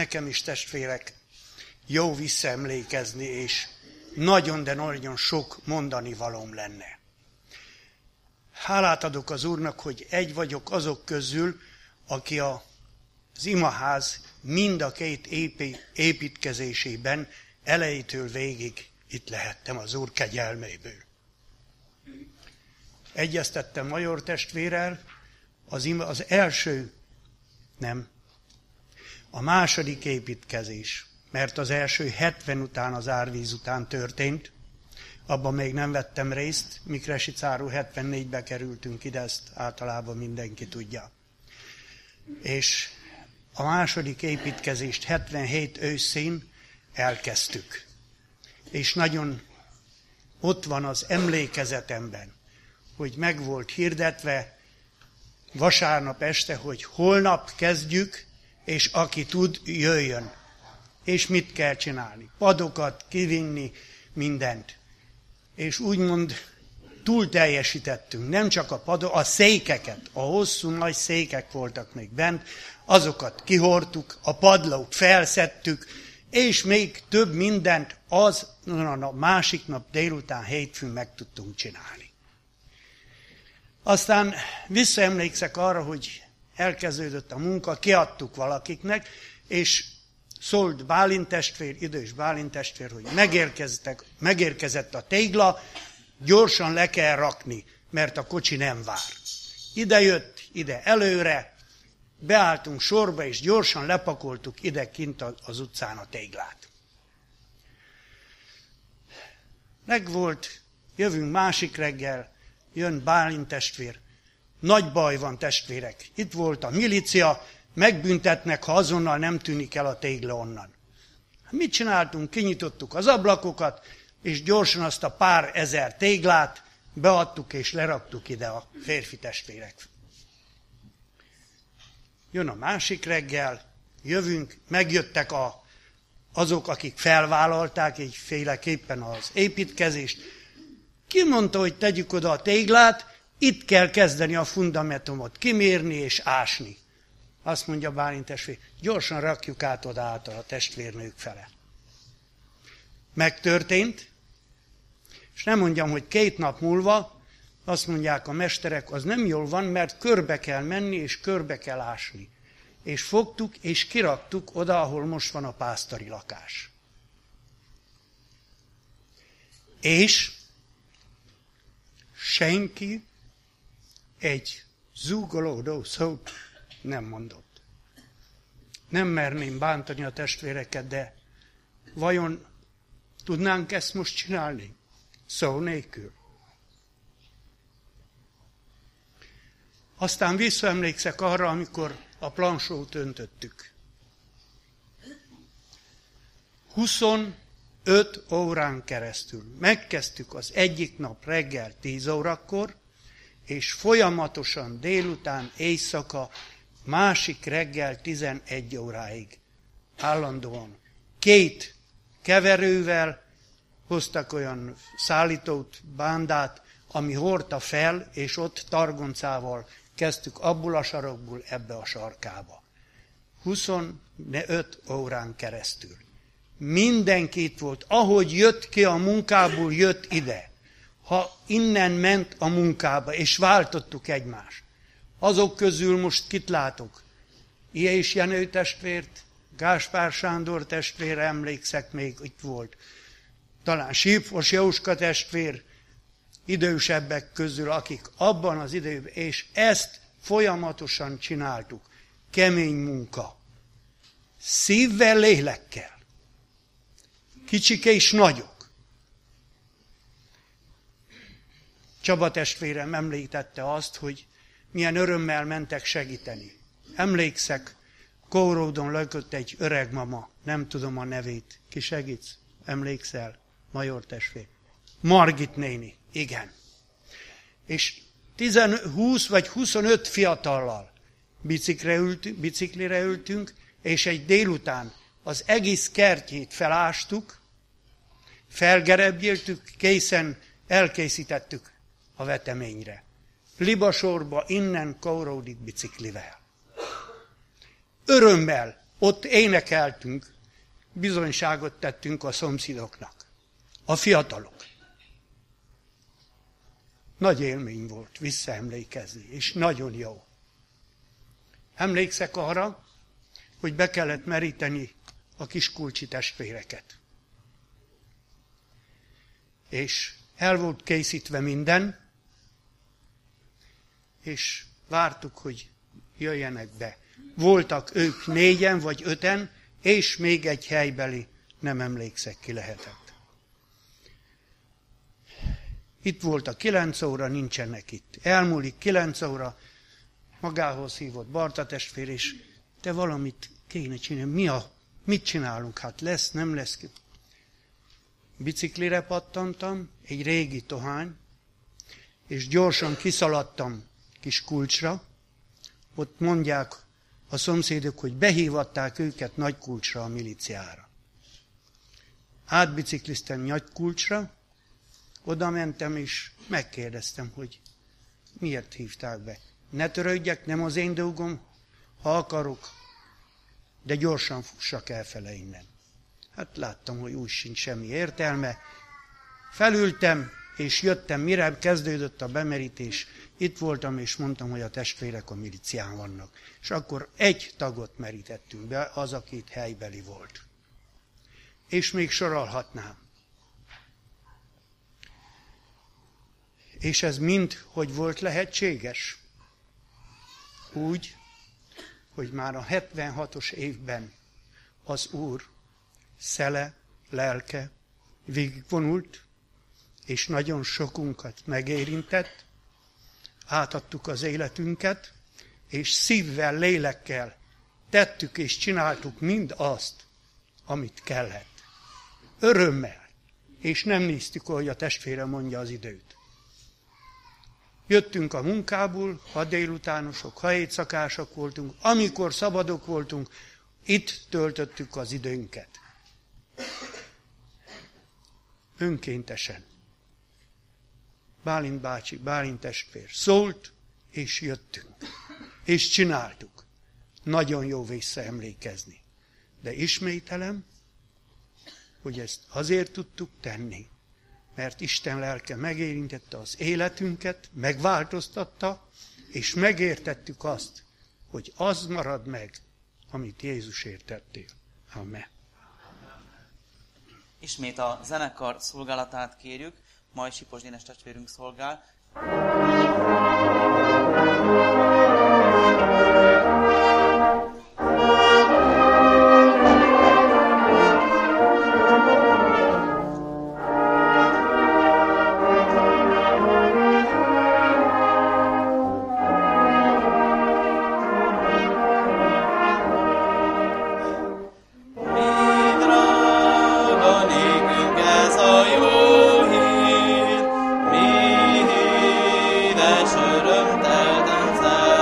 nekem is, testvérek, jó visszaemlékezni, és nagyon, de nagyon sok mondani valóm lenne. Hálát adok az Úrnak, hogy egy vagyok azok közül, aki az imaház mind a két építkezésében elejétől végig itt lehettem az Úr kegyelméből. Egyeztettem Major testvérrel, az, ima, az első, nem, a második építkezés, mert az első hetven után, az árvíz után történt, abban még nem vettem részt, Mikresicáról hetvennégybe kerültünk ide, ezt általában mindenki tudja. És a második építkezést hetvenhét őszén elkezdtük. És nagyon ott van az emlékezetemben, hogy meg volt hirdetve vasárnap este, hogy holnap kezdjük, és aki tud, jöjjön. És mit kell csinálni? Padokat kivinni, mindent. És úgymond túl teljesítettünk, nem csak a padok, a székeket, a hosszú nagy székek voltak még bent, azokat kihordtuk, a padlót felszedtük, és még több mindent az a másik nap délután hétfőn meg tudtunk csinálni. Aztán visszaemlékszek arra, hogy elkezdődött a munka, kiadtuk valakiknek, és szólt Bálint testvér, idős Bálint testvér, hogy megérkezett a tégla, gyorsan le kell rakni, mert a kocsi nem vár. Ide jött, ide előre, beálltunk sorba, és gyorsan lepakoltuk ide kint az utcán a téglát. Megvolt, jövünk másik reggel, jön Bálint testvér. Nagy baj van, testvérek. Itt volt a milícia, megbüntetnek, ha azonnal nem tűnik el a tégla onnan. Mit csináltunk? Kinyitottuk az ablakokat, és gyorsan azt a pár ezer téglát beadtuk, és leraktuk ide a férfi testvérek. Jön a másik reggel, jövünk, megjöttek a, azok, akik felvállalták így féleképpen az építkezést. Ki mondta, hogy tegyük oda a téglát, itt kell kezdeni a fundamentumot kimérni és ásni. Azt mondja Bálint testvér, gyorsan rakjuk át oda át a testvérnők fele. Megtörtént, és nem mondjam, hogy két nap múlva azt mondják a mesterek, az nem jól van, mert körbe kell menni, és körbe kell ásni. És fogtuk, és kiraktuk oda, ahol most van a pásztori lakás. És senki egy zúgolódó szót nem mondott. Nem merném bántani a testvéreket, de vajon tudnánk ezt most csinálni? Szó nélkül. Aztán visszaemlékszek arra, amikor a plansót öntöttük. huszonöt órán keresztül megkezdtük az egyik nap reggel tíz órakor, és folyamatosan délután, éjszaka, másik reggel tizenegy óráig. Állandóan két keverővel hoztak olyan szállítót, bándát, ami hordta fel, és ott targoncával kezdtük abból a sarokból ebbe a sarkába. huszonöt órán keresztül. Mindenki itt volt. Ahogy jött ki a munkából, jött ide. Ha innen ment a munkába, és váltottuk egymást. Azok közül most kit látok? Ilyes Jenő testvért, Gáspár Sándor testvére, emlékszek, még itt volt. Talán Sípos Jóska testvér, idősebbek közül, akik abban az időben, és ezt folyamatosan csináltuk. Kemény munka. Szívvel, lélekkel. Kicsik és nagyok. Csaba testvérem említette azt, hogy milyen örömmel mentek segíteni. Emlékszek, Kóródon lökött egy öreg mama, nem tudom a nevét. Ki segítsz? Emlékszel? Major testvér. Margit néni, igen. És húsz vagy huszonöt fiatallal biciklire ültünk, biciklire ültünk, és egy délután az egész kertjét felástuk, felgerebjéltük, készen elkészítettük a veteményre. Libasorba innen Kóródig biciklivel. Örömmel Ott énekeltünk, bizonyságot tettünk a szomszédoknak, a fiatalok. Nagy élmény volt visszaemlékezni, és nagyon jó. Emlékszek arra, hogy be kellett meríteni a kiskulcsi testvéreket. És el volt készítve minden, és vártuk, hogy jöjjenek be. Voltak ők négyen vagy öten, és még egy helybeli, nem emlékszek, ki lehetett. Itt volt a kilenc óra, nincsenek itt. Elmúlik kilenc óra, magához hívott Barta testvér, és te valamit kéne csinálni. Mi a, mit csinálunk? Hát lesz, nem lesz. Biciklire pattantam, egy régi tohány, és gyorsan kiszaladtam kis kulcsra. Ott mondják a szomszédok, hogy behívatták őket Nagykulcsra, a milíciára. Átbicikliztem Nagykulcsra, oda mentem, és megkérdeztem, hogy miért hívták be. Ne törődjek, nem az én dolgom, ha akarok, de gyorsan fussak elfele innen. Hát láttam, hogy úgy sincs semmi értelme. Felültem, és jöttem, mire kezdődött a bemerítés. Itt voltam, és mondtam, hogy a testvérek a milícián vannak. És akkor egy tagot merítettünk be, az, aki itt helybeli volt. És még sorolhatnám. És ez mind, hogy volt lehetséges? Úgy, hogy már a hetvenhatos évben az Úr szele, lelke végigvonult, és nagyon sokunkat megérintett, átadtuk az életünket, és szívvel, lélekkel tettük és csináltuk mind azt, amit kellett. Örömmel, és nem néztük, hogy a testvére mondja az időt. Jöttünk a munkából, ha délutánosok, ha éjszakások voltunk, amikor szabadok voltunk, itt töltöttük az időnket. Önkéntesen. Bálint bácsi, Bálint testvér szólt, és jöttünk. És csináltuk. Nagyon jó visszaemlékezni. De ismételem, hogy ezt azért tudtuk tenni, mert Isten lelke megérintette az életünket, megváltoztatta, és megértettük azt, hogy az marad meg, amit Jézusért tettél. Amen. Ismét a zenekar szolgálatát kérjük, majd Sipos Dénes testvérünk szolgál. Örömtelten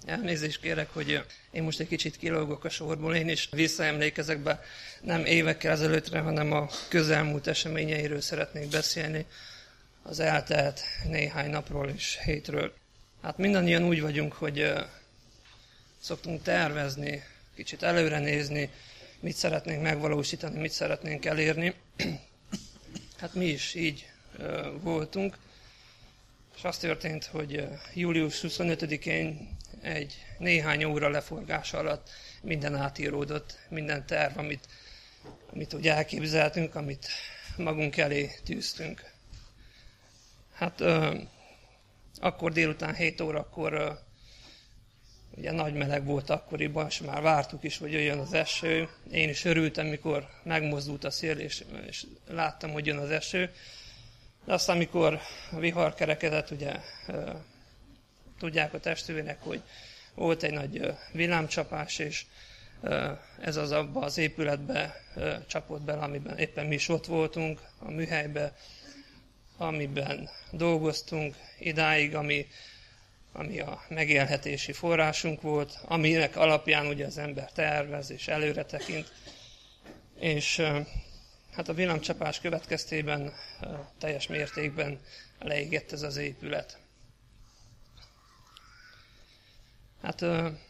Elnézést kérek, hogy én most egy kicsit kilógok a sorból, én is visszaemlékezek be nem évekkel ezelőttre, hanem a közelmúlt eseményeiről szeretnék beszélni, az eltelt néhány napról és hétről. Hát mindannyian úgy vagyunk, hogy szoktunk tervezni, kicsit előre nézni, mit szeretnénk megvalósítani, mit szeretnénk elérni. Hát mi is így voltunk, és az történt, hogy július huszonötödikén egy néhány óra leforgás alatt minden átíródott, minden terv, amit, amit úgy elképzeltünk, amit magunk elé tűztünk. Hát euh, akkor délután hét órakor euh, ugye nagy meleg volt akkoriban, és már vártuk is, hogy jöjjön az eső. Én is örültem, mikor megmozdult a szél, és, és láttam, hogy jön az eső. De aztán, amikor a vihar kerekedett, ugye euh, tudják a testvérek, hogy volt egy nagy villámcsapás, és ez az abba az épületbe csapott bele, amiben éppen mi is ott voltunk, a műhelybe, amiben dolgoztunk idáig, ami, ami a megélhetési forrásunk volt, aminek alapján ugye az ember tervez és előre tekint. És hát a villámcsapás következtében teljes mértékben leégett ez az épület. Hát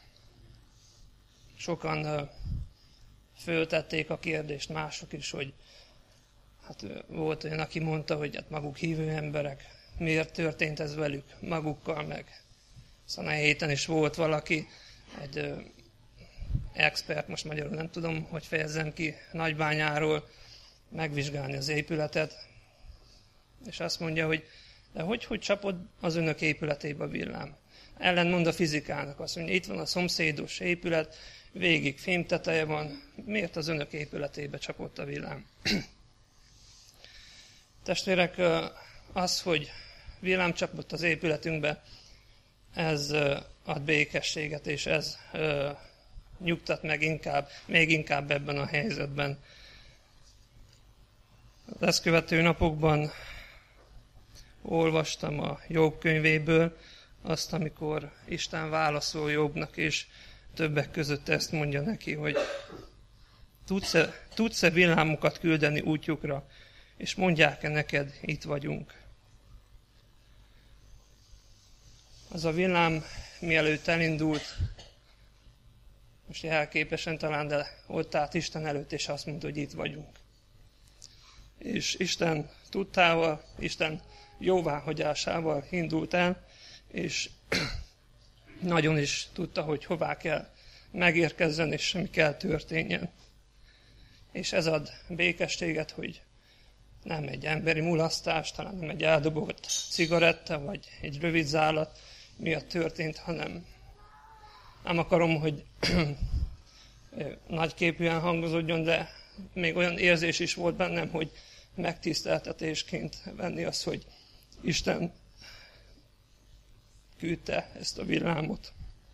sokan föltették a kérdést, mások is, hogy hát volt olyan, aki mondta, hogy hát maguk hívő emberek, miért történt ez velük, magukkal meg. Szóval a héten is volt valaki, egy expert, most magyarul nem tudom, hogy fejezzem ki, Nagybányáról megvizsgálni az épületet, és azt mondja, hogy de hogy, hogy csapod az önök épületébe a villám? Ellentmond a fizikának, azt mondja, itt van a szomszédos épület, végig fémteteje van, miért az önök épületébe csapott a villám? Testvérek, az, hogy villám csapott az épületünkbe, ez ad békességet, és ez nyugtat meg inkább, még inkább ebben a helyzetben. Az ezt követő napokban olvastam a Jobb könyvéből azt, amikor Isten válaszol Jobbnak, és többek között ezt mondja neki, hogy tudsz-e, tudsz-e villámokat küldeni útjukra, és mondják-e neked, itt vagyunk. Az a villám, mielőtt elindult, most jelképesen talán, de ott állt Isten előtt, és azt mondta, hogy itt vagyunk. És Isten tudtával, Isten jóváhagyásával indult el, és nagyon is tudta, hogy hová kell megérkezzen, és mi kell történjen. És ez ad békességet, hogy nem egy emberi mulasztás, talán nem egy eldobott cigaretta, vagy egy rövid zálat miatt történt, hanem nem akarom, hogy nagyképűen hangozódjon, de még olyan érzés is volt bennem, hogy megtiszteltetésként venni azt, hogy Isten küldte ezt a villámot.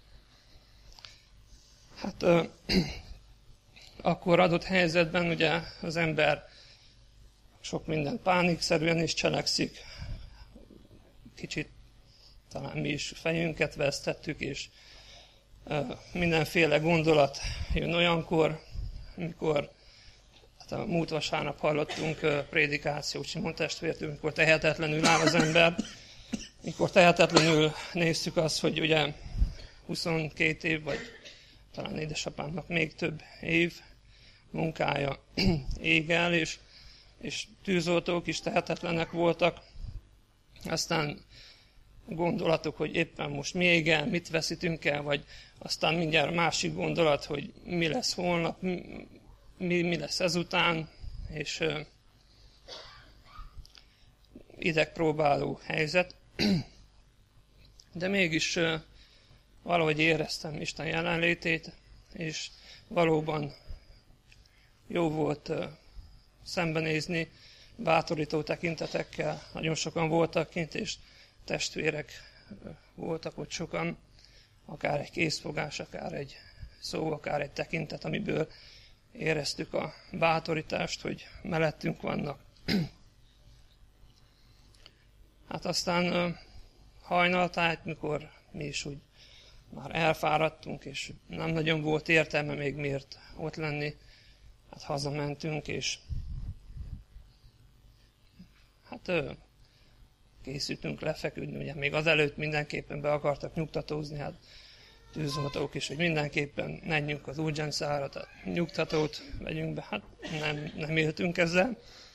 Hát euh, akkor adott helyzetben ugye az ember sok minden pánikszerűen is cselekszik. Kicsit talán mi is fejünket vesztettük, és euh, mindenféle gondolat jön olyankor, amikor hát a múlt vasárnap hallottunk uh, prédikációt Simon testvértől, amikor tehetetlenül áll az ember, mikor tehetetlenül néztük azt, hogy ugye huszonkét év, vagy talán édesapámnak még több év munkája ég el, és, és tűzoltók is tehetetlenek voltak. Aztán gondolatok, hogy éppen most mi ég el, mit veszítünk el, vagy aztán mindjárt másik gondolat, hogy mi lesz holnap, mi, mi lesz ezután, és uh, idegpróbáló helyzet. De mégis uh, valahogy éreztem Isten jelenlétét, és valóban jó volt uh, szembenézni bátorító tekintetekkel. Nagyon sokan voltak kint, és testvérek uh, voltak ott sokan, akár egy készfogás, akár egy szó, akár egy tekintet, amiből éreztük a bátorítást, hogy mellettünk vannak. Hát aztán uh, hajnaltájt, mikor mi is úgy már elfáradtunk, és nem nagyon volt értelme még miért ott lenni. Hát hazamentünk, és hát készültünk lefeküdni, ugye még azelőtt mindenképpen be akartak nyugtatózni, hát tűzoltók is, hogy mindenképpen menjünk az urgenszára, tehát nyugtatót vegyünk be, hát nem, nem éltünk ezzel.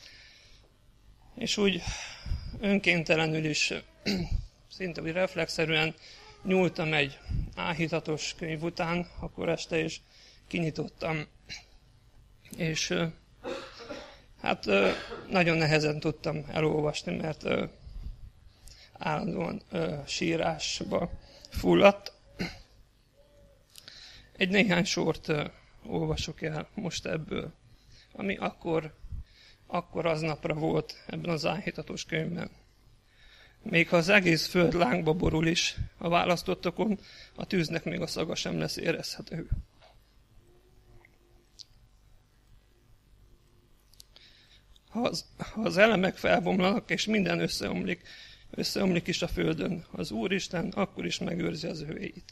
És úgy önkéntelenül is, szinte úgy reflexzerűen nyúltam egy áhítatos könyv után, akkor este is kinyitottam, és hát nagyon nehezen tudtam elolvasni, mert állandóan sírásba fulladt. Egy néhány sort olvasok el most ebből, ami akkor, akkor aznapra volt ebben az áhítatos könyvben. Még ha az egész föld lángba borul is a választottokon, a tűznek még a szaga sem lesz érezhető. Ha az, ha az elemek felbomlanak, és minden összeomlik, összeomlik is a földön, az Úristen akkor is megőrzi az övéit.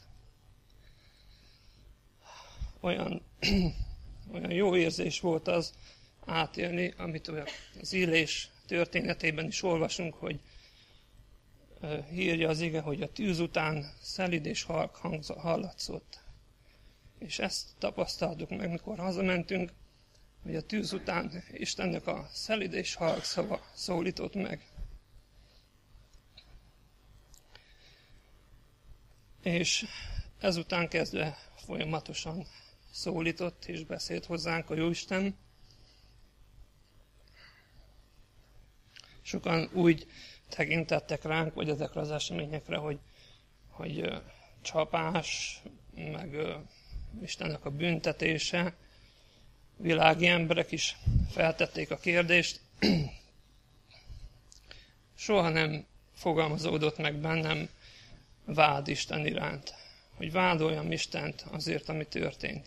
Olyan, olyan jó érzés volt az átélni, amit az Illés történetében is olvasunk, hogy írja az ige, hogy a tűz után szelíd és halk hang hallatszott. És ezt tapasztaltuk meg, mikor hazamentünk, hogy a tűz után Istennek a szelíd és halk szava szólított meg. És ezután kezdve folyamatosan szólított és beszélt hozzánk a Jóisten. Sokan úgy tekintettek ránk, vagy ezekre az eseményekre, hogy, hogy uh, csapás, meg uh, Istennek a büntetése. Világi emberek is feltették a kérdést. Soha nem fogalmazódott meg bennem vád Isten iránt, hogy vádoljam Istent azért, ami történt.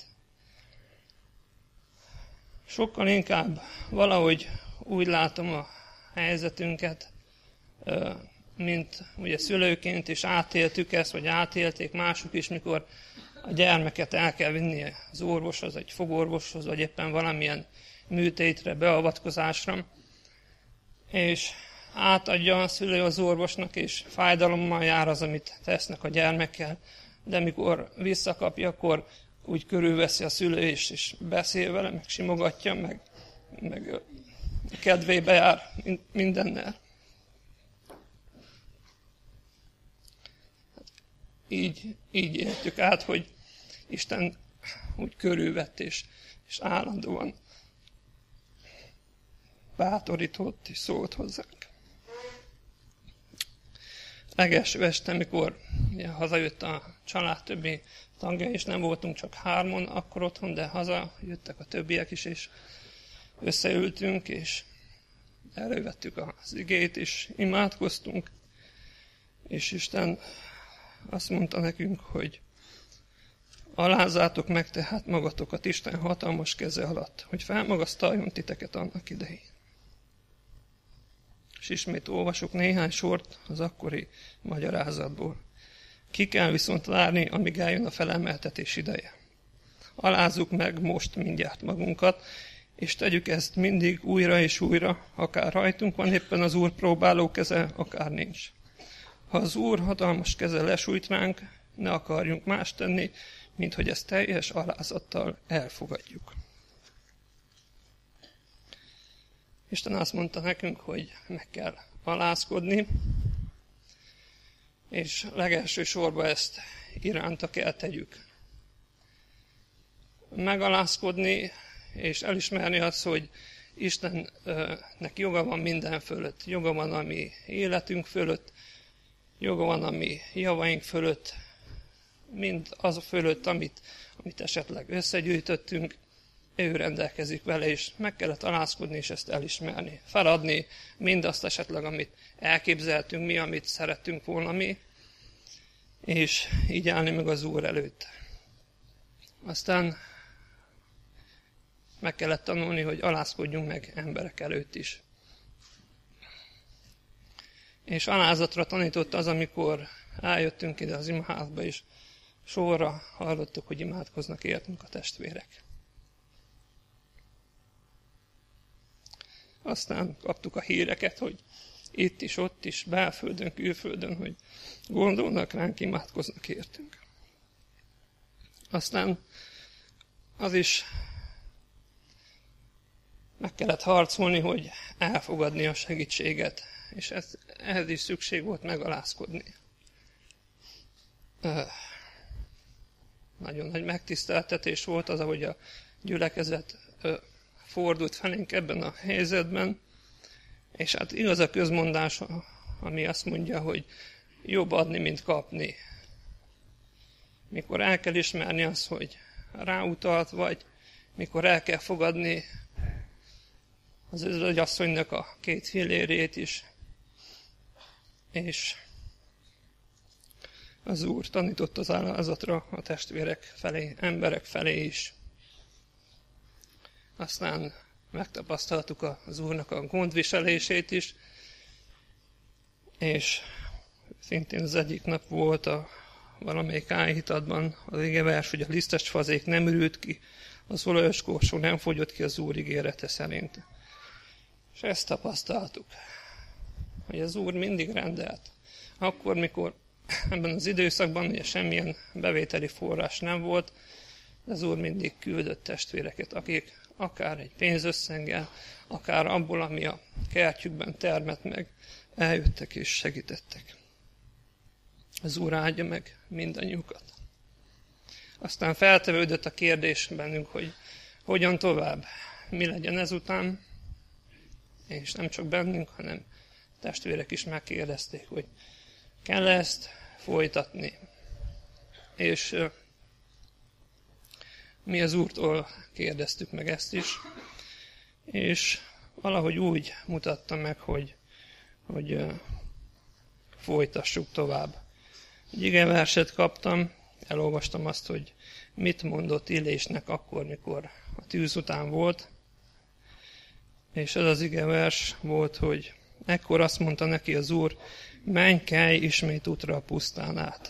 Sokkal inkább valahogy úgy látom a helyzetünket, mint ugye szülőként is átéltük ezt, vagy átélték mások is, mikor a gyermeket el kell vinni az orvoshoz, egy fogorvoshoz, vagy éppen valamilyen műtétre, beavatkozásra, és átadja a szülő az orvosnak, és fájdalommal jár az, amit tesznek a gyermekkel, de mikor visszakapja, akkor úgy körülveszi a szülő, és, és beszél vele, meg simogatja, meg, meg kedvébe jár mindennel. Így, így éltük át, hogy Isten úgy körülvett, és, és állandóan bátorított, és szólt hozzánk. Legelső este, amikor ugye, hazajött a család többi tagja, és nem voltunk csak hárman akkor otthon, de hazajöttek a többiek is, és összeültünk, és elővettük az igét, és imádkoztunk, és Isten azt mondta nekünk, hogy alázzátok meg tehát magatokat Isten hatalmas keze alatt, hogy felmagasztaljon titeket annak idején. És ismét olvasok néhány sort az akkori magyarázatból. Ki kell viszont várni, amíg eljön a felemeltetés ideje. Alázzuk meg most mindjárt magunkat, és tegyük ezt mindig újra és újra, akár rajtunk van éppen az Úr próbáló keze, akár nincs. Ha az Úr hatalmas keze lesújt ránk, ne akarjunk más tenni, mint hogy ezt teljes alázattal elfogadjuk. Isten azt mondta nekünk, hogy meg kell alázkodni, és legelső sorban ezt iránta kell tegyük. Megalázkodni, és elismerni azt, hogy Istennek joga van minden fölött. Joga van a mi életünk fölött, joga van a mi javaink fölött, mind az a fölött, amit, amit esetleg összegyűjtöttünk, ő rendelkezik vele, és meg kellett alázkodni, és ezt elismerni. Feladni mindazt esetleg, amit elképzeltünk mi, amit szerettünk volna mi, és így állni meg az Úr előtt. Aztán meg kellett tanulni, hogy alázkodjunk meg emberek előtt is. És alázatra tanított az, amikor eljöttünk ide az imaházba, és sorra hallottuk, hogy imádkoznak értünk a testvérek. Aztán kaptuk a híreket, hogy itt is, ott is, belföldön, külföldön, hogy gondolnak ránk, imádkoznak értünk. Aztán az is meg kellett harcolni, hogy elfogadni a segítséget, és ez, ehhez is szükség volt megalázkodni. Nagyon nagy megtiszteltetés volt az, ahogy a gyülekezet fordult felénk ebben a helyzetben, és hát igaz a közmondás, ami azt mondja, hogy jobb adni, mint kapni. Mikor el kell ismerni azt, hogy ráutalt vagy, mikor el kell fogadni az özvegyasszonynak a két fillérét is, és az Úr tanított az álázatra a testvérek felé, emberek felé is. Aztán megtapasztaltuk az Úrnak a gondviselését is, és szintén az egyik nap volt a valamelyik áhítatban az igevers, hogy a lisztes fazék nem ürült ki, az olajos korsó nem fogyott ki az Úr ígérete szerint. És ezt tapasztaltuk, hogy az Úr mindig rendelt. Akkor, mikor ebben az időszakban ugye semmilyen bevételi forrás nem volt, az Úr mindig küldött testvéreket, akik akár egy pénzösszeggel, akár abból, ami a kertjükben termett meg, eljöttek és segítettek. Az Úr áldja meg mindannyiukat. Aztán feltevődött a kérdés bennünk, hogy hogyan tovább, mi legyen ezután, és nem csak bennünk, hanem testvérek is megkérdezték, hogy kell ezt folytatni. És uh, mi az Úrtól kérdeztük meg ezt is, és valahogy úgy mutatta meg, hogy, hogy uh, folytassuk tovább. Egy igeverset kaptam, elolvastam azt, hogy mit mondott Illésnek akkor, mikor a tűz után volt, és ez az igevers volt, hogy ekkor azt mondta neki az Úr, menj, kelj ismét útra a pusztán át.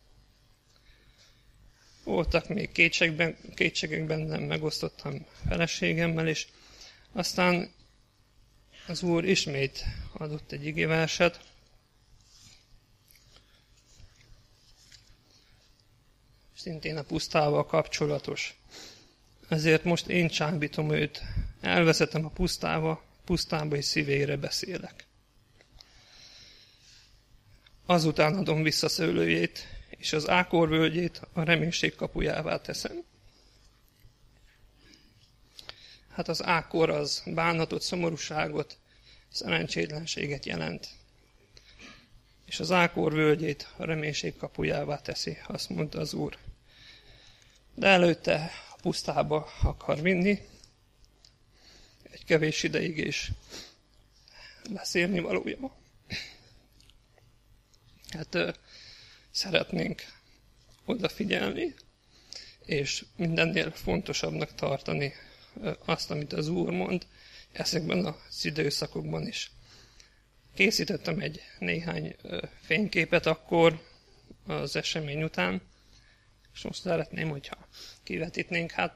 Voltak még kétségben, kétségek bennem, megosztottam feleségemmel, és aztán az Úr ismét adott egy igeverset, szintén a pusztával kapcsolatos. Ezért most én csábítom őt, elvezetem a pusztába, pusztába és szívére beszélek. Azután adom vissza szőlőjét, és az Ákor völgyét a reménység kapujává teszem. Hát az Ákor az bánatot, szomorúságot, szerencsétlenséget jelent. És az Ákor völgyét a reménység kapujává teszi, azt mondta az Úr. De előtte a pusztába akar vinni, egy kevés ideig is beszélni valója. Hát ö, szeretnénk odafigyelni, és mindennél fontosabbnak tartani ö, azt, amit az Úr mond, ezekben az időszakokban is. Készítettem egy néhány ö, fényképet akkor az esemény után, és most szeretném, hogyha kivetítnénk, hát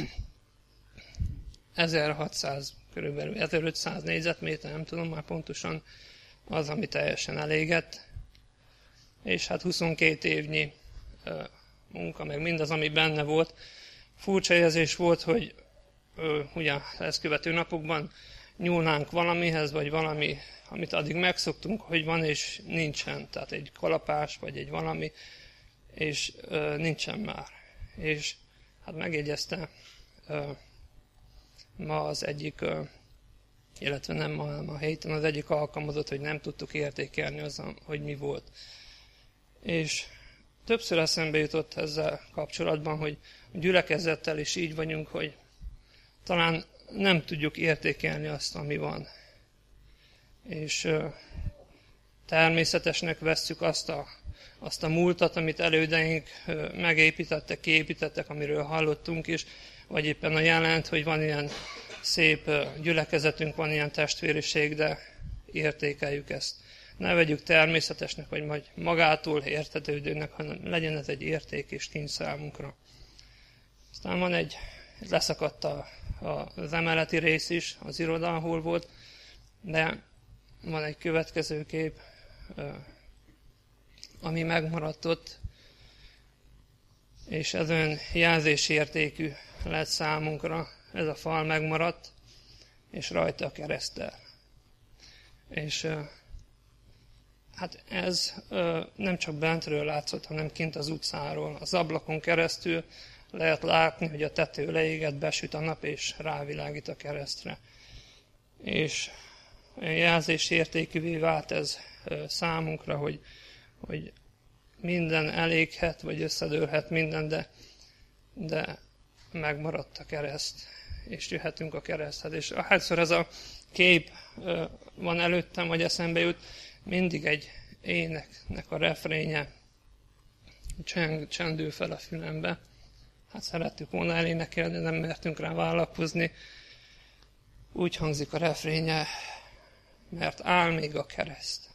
ezerhatszáz, körülbelül ezerötszáz négyzetméter, nem tudom már pontosan, az, ami teljesen elégett, és hát huszonkét évnyi ö, munka, meg mindaz, ami benne volt. Furcsa érzés volt, hogy ö, ugye ezt követő napokban nyúlnánk valamihez, vagy valami, amit addig megszoktunk, hogy van és nincsen, tehát egy kalapás, vagy egy valami, és ö, nincsen már. És hát megjegyezte ö, ma az egyik, ö, illetve nem ma, ma héten az egyik alkalmazott, hogy nem tudtuk értékelni az, hogy mi volt. És többször eszembe jutott ezzel kapcsolatban, hogy a gyülekezettel is így vagyunk, hogy talán nem tudjuk értékelni azt, ami van. És ö, természetesnek vesszük azt a azt a múltat, amit elődeink megépítettek, kiépítettek, amiről hallottunk is, vagy éppen a jelent, hogy van ilyen szép gyülekezetünk, van ilyen testvériség, de értékeljük ezt. ne vegyük természetesnek, vagy majd magától értetődőnek, hanem legyen ez egy érték és kincs számunkra. Aztán van egy, leszakadt a, a, az emeleti rész is, az iroda, ahol volt, de van egy következő kép, ami megmaradt ott, és ez olyan jelzésértékű lett számunkra, ez a fal megmaradt, és rajta a kereszttel. És hát ez nem csak bentről látszott, hanem kint az utcáról. Az ablakon keresztül lehet látni, hogy a tető leégett, besüt a nap, és rávilágít a keresztre. És jelzésértékűvé vált ez számunkra, hogy, hogy minden eléghet, vagy összedőlhet minden, de, de megmaradt a kereszt, és jöhetünk a kereszthez. És ahányszor ez a kép van előttem, vagy eszembe jut, mindig egy éneknek a refrénye csend, csendül fel a fülembe. Hát szerettük volna elénekelni, de nem mertünk rá vállalkozni. Úgy hangzik a refrénye, mert áll még a kereszt.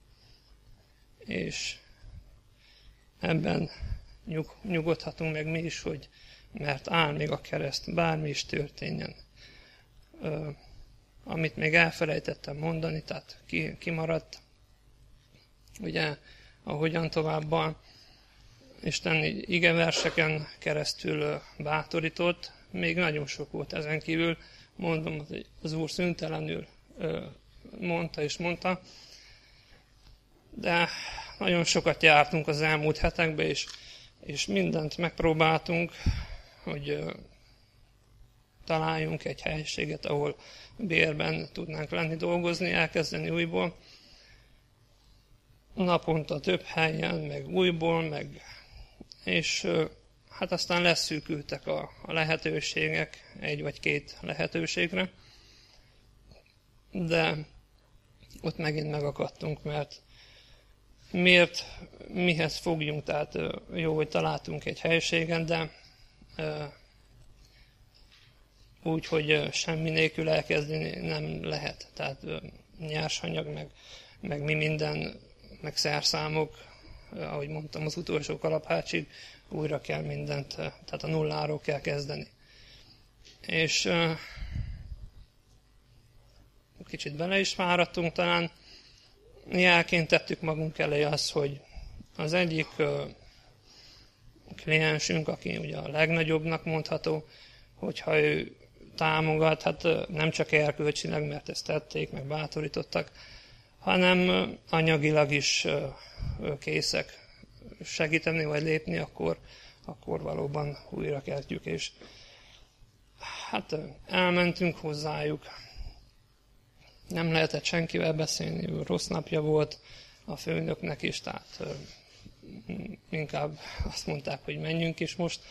És ebben nyug, nyugodhatunk meg mi is, hogy mert áll még a kereszt, bármi is történjen. Ö, amit még elfelejtettem mondani, tehát ki, kimaradt, ugye, ahogyan továbban Isten igeverseken keresztül bátorított, még nagyon sok volt ezen kívül, mondom, hogy az Úr szüntelenül mondta és mondta, de nagyon sokat jártunk az elmúlt hetekben, és, és mindent megpróbáltunk, hogy találjunk egy helyiséget, ahol bérben tudnánk lenni, dolgozni, elkezdeni újból. Naponta több helyen, meg újból, meg, és hát aztán leszűkültek a, a lehetőségek, egy vagy két lehetőségre, de ott megint megakadtunk, mert miért, mihez fogjunk, tehát jó, hogy találtunk egy helyiségen, de úgy, hogy semmi nélkül elkezdeni nem lehet. Tehát nyersanyag, meg, meg mi minden, meg szerszámok, ahogy mondtam, az utolsó kalapácsig újra kell mindent, tehát a nulláról kell kezdeni. És uh, kicsit bele is fáradtunk, talán jelként tettük magunk elé azt, hogy az egyik uh, kliensünk, aki ugye a legnagyobbnak mondható, hogyha ő támogat, hát uh, nem csak erkölcsileg, mert ezt tették, meg bátorítottak, hanem uh, anyagilag is uh, készek segíteni, vagy lépni, akkor, akkor valóban újra kezdjük, és hát elmentünk hozzájuk. Nem lehetett senkivel beszélni, rossz napja volt a főnöknek is, tehát inkább azt mondták, hogy menjünk is most.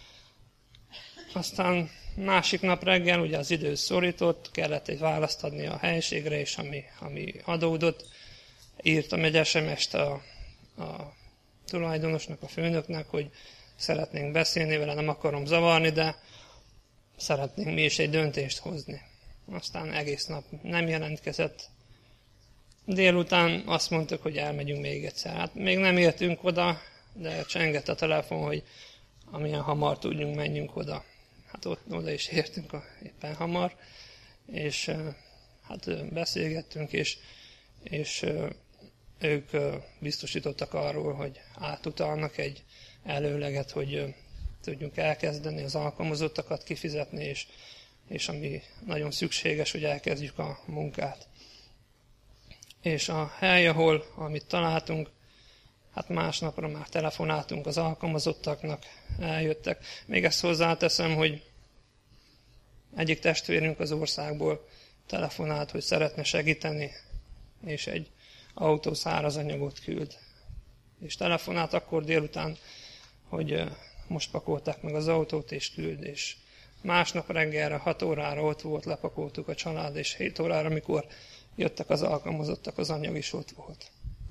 Aztán másik nap reggel, ugye az idő szorított, kellett egy választ adni a helységre, és ami, ami adódott, írtam egy es em est a, a tulajdonosnak, a főnöknek, hogy szeretnénk beszélni vele, nem akarom zavarni, de szeretnénk mi is egy döntést hozni. Aztán egész nap nem jelentkezett. Délután azt mondtuk, hogy elmegyünk még egyszer. Hát még nem értünk oda, de csengett a telefon, hogy amilyen hamar tudjunk, menjünk oda. Hát ott, oda is értünk a, éppen hamar, és hát beszélgettünk, és, és ők biztosítottak arról, hogy átutalnak egy előleget, hogy tudjunk elkezdeni az alkalmazottakat kifizetni, és, és ami nagyon szükséges, hogy elkezdjük a munkát. És a hely, ahol, amit találtunk, hát másnapra már telefonáltunk az alkalmazottaknak, eljöttek. Még ezt hozzáteszem, hogy egyik testvérünk az országból telefonált, hogy szeretne segíteni, és egy autó szárazanyagot küld. És telefonált akkor délután, hogy most pakolták meg az autót, és küld, és másnap reggelre, hat órára ott volt, lepakoltuk a család, és hét órára, amikor jöttek az alkalmazottak, az anyag is ott volt.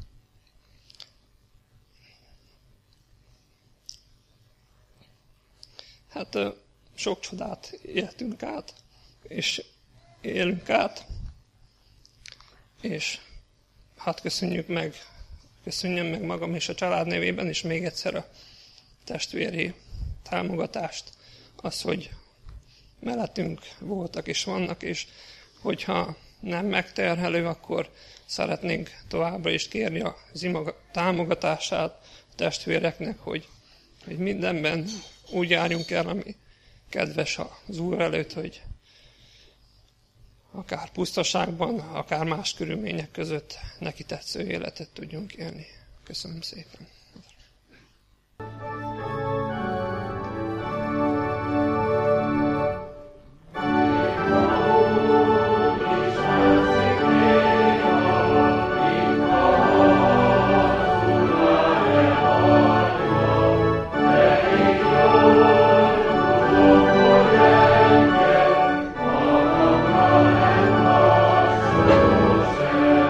Hát sok csodát éltünk át, és élünk át, és hadd köszönjük meg, köszönjem meg magam és a család nevében is még egyszer a testvéri támogatást, az, hogy mellettünk voltak és vannak, és hogyha nem megterhelő, akkor szeretnénk továbbra is kérni az ima támogatását a testvéreknek, hogy, hogy mindenben úgy járjunk el, ami kedves az Úr előtt, hogy akár pusztaságban, akár más körülmények között neki tetsző életet tudjunk élni. Köszönöm szépen!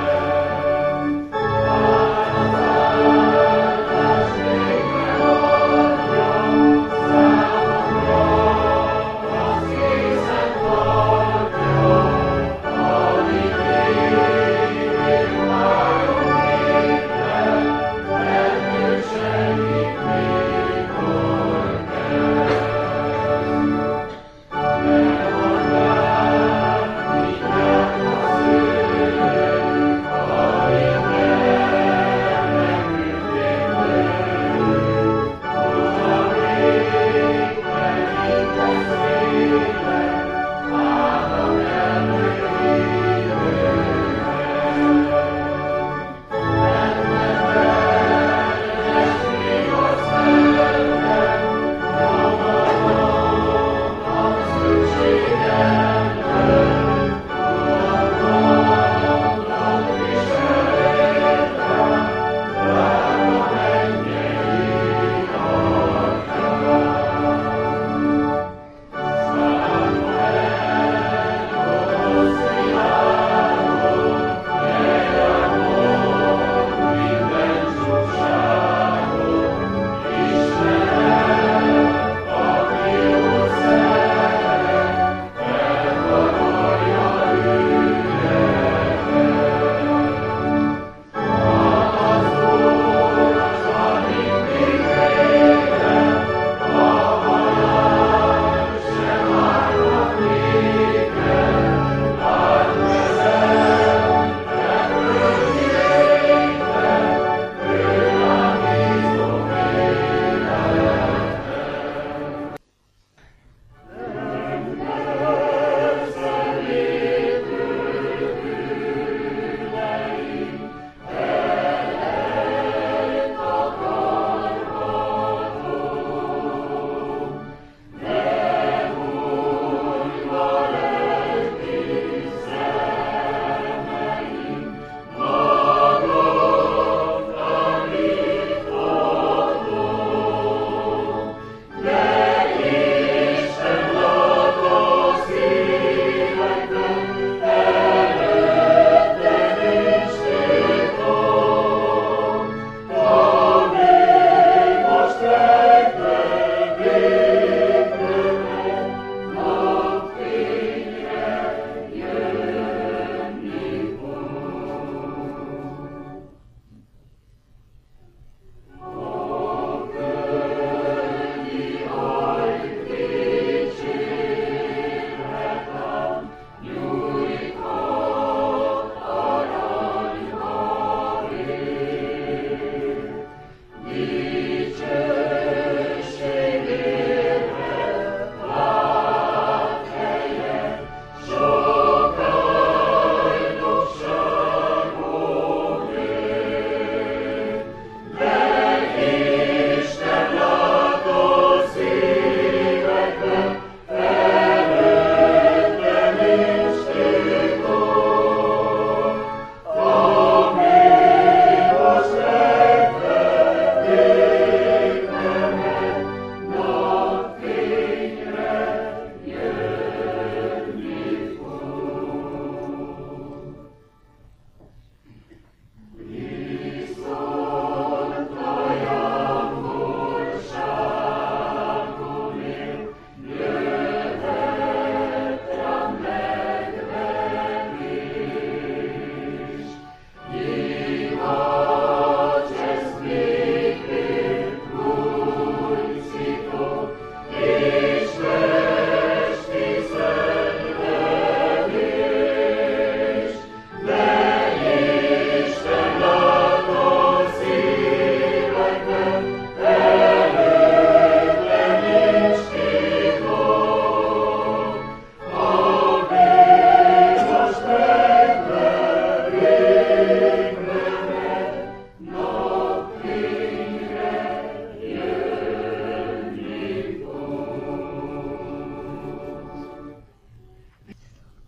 Amen.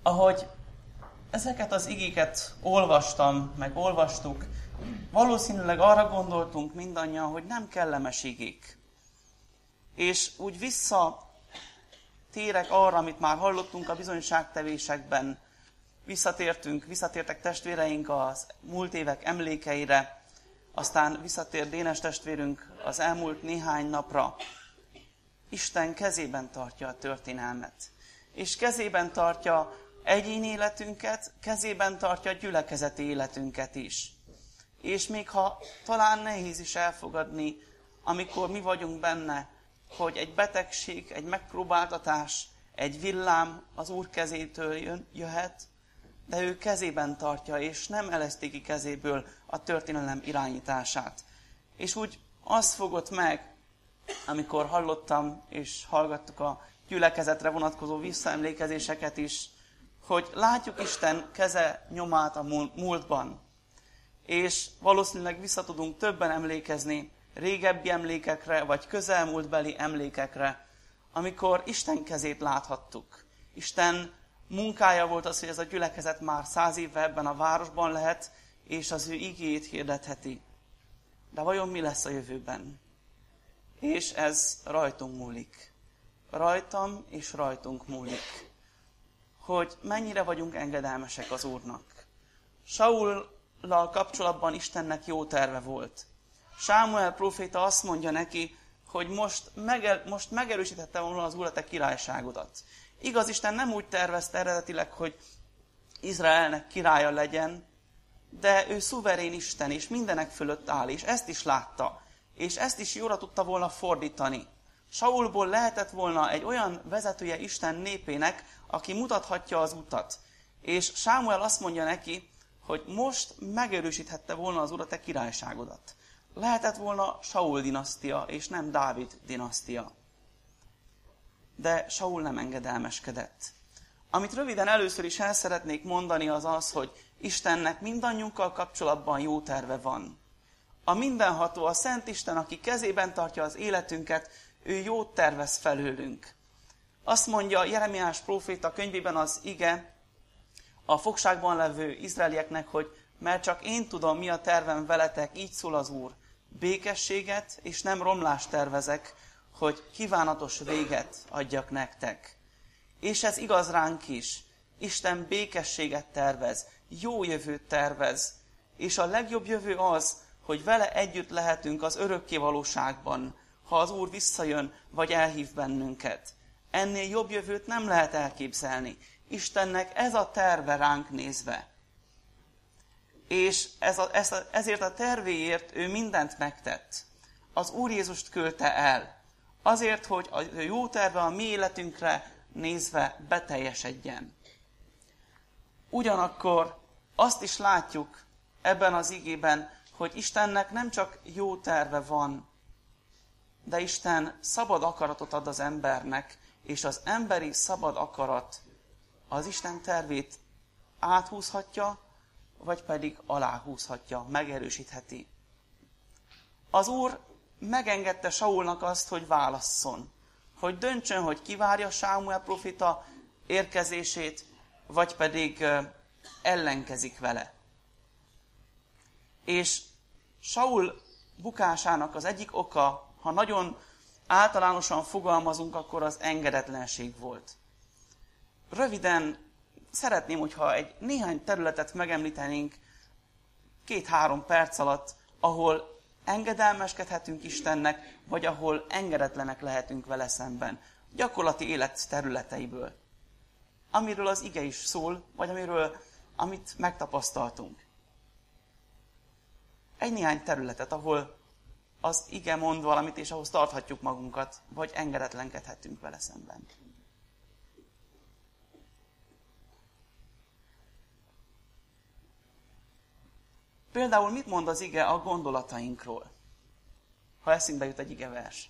ahogy ezeket az igéket olvastam, meg olvastuk, valószínűleg arra gondoltunk mindannyian, hogy nem kellemes igék. És úgy visszatérek arra, amit már hallottunk a bizonyságtevésekben, visszatértünk, visszatértek testvéreink az múlt évek emlékeire, aztán visszatér Dénes testvérünk az elmúlt néhány napra. Isten kezében tartja a történelmet. És kezében tartja egyéni életünket, kezében tartja a gyülekezeti életünket is. És még ha talán nehéz is elfogadni, amikor mi vagyunk benne, hogy egy betegség, egy megpróbáltatás, egy villám az Úr kezétől jön, jöhet, de ő kezében tartja, és nem eleszti ki kezéből a történelem irányítását. És úgy azt fogott meg, amikor hallottam és hallgattuk a gyülekezetre vonatkozó visszaemlékezéseket is, hogy látjuk Isten keze nyomát a múltban. És valószínűleg vissza tudunk többen emlékezni régebbi emlékekre, vagy közelmúltbeli emlékekre, amikor Isten kezét láthattuk. Isten munkája volt az, hogy ez a gyülekezet már száz éve ebben a városban lehet, és az ő igéjét hirdetheti. De vajon mi lesz a jövőben? És ez rajtunk múlik. Rajtam és rajtunk múlik. Hogy mennyire vagyunk engedelmesek az Úrnak. Saullal kapcsolatban Istennek jó terve volt. Sámuel próféta azt mondja neki, hogy most, megel, most megerősítette volna az Úr a te királyságodat. Igaz, Isten nem úgy tervezte eredetileg, hogy Izraelnek királya legyen, de ő szuverén Isten, és mindenek fölött áll, és ezt is látta. És ezt is jóra tudta volna fordítani. Saulból lehetett volna egy olyan vezetője Isten népének, aki mutathatja az utat. És Sámuel azt mondja neki, hogy most megerősíthette volna az Úr a te királyságodat. Lehetett volna Saul dinasztia, és nem Dávid dinasztia. De Saul nem engedelmeskedett. Amit röviden először is el szeretnék mondani, az az, hogy Istennek mindannyiunkkal kapcsolatban jó terve van. A mindenható, a Szent Isten, aki kezében tartja az életünket, ő jót tervez felőlünk. Azt mondja Jeremiás próféta könyvében az ige a fogságban levő izraelieknek, hogy mert csak én tudom, mi a tervem veletek, így szól az Úr. Békességet és nem romlást tervezek, hogy kívánatos véget adjak nektek. És ez igaz ránk is. Isten békességet tervez, jó jövőt tervez, és a legjobb jövő az, hogy vele együtt lehetünk az örökké valóságban, ha az Úr visszajön, vagy elhív bennünket. Ennél jobb jövőt nem lehet elképzelni. Istennek ez a terve ránk nézve. És ez a, ez a, ezért a tervéért ő mindent megtett. Az Úr Jézust küldte el. Azért, hogy a jó terve a mi életünkre nézve beteljesedjen. Ugyanakkor azt is látjuk ebben az igében, hogy Istennek nem csak jó terve van, de Isten szabad akaratot ad az embernek, és az emberi szabad akarat az Isten tervét áthúzhatja, vagy pedig aláhúzhatja, megerősítheti. Az Úr megengedte Saulnak azt, hogy válasszon, hogy döntsön, hogy kivárja Sámuel próféta érkezését, vagy pedig ellenkezik vele. És Saul bukásának az egyik oka, ha nagyon általánosan fogalmazunk, akkor az engedetlenség volt. Röviden szeretném, hogyha egy néhány területet megemlítenénk két-három perc alatt, ahol engedelmeskedhetünk Istennek, vagy ahol engedetlenek lehetünk vele szemben. Gyakorlati élet területeiből. Amiről az ige is szól, vagy amiről, amit megtapasztaltunk. Egy néhány területet, ahol az ige mond valamit, és ahhoz tarthatjuk magunkat, vagy engedetlenkedhetünk vele szemben. Például mit mond az ige a gondolatainkról? Ha eszünkbe jut egy igevers.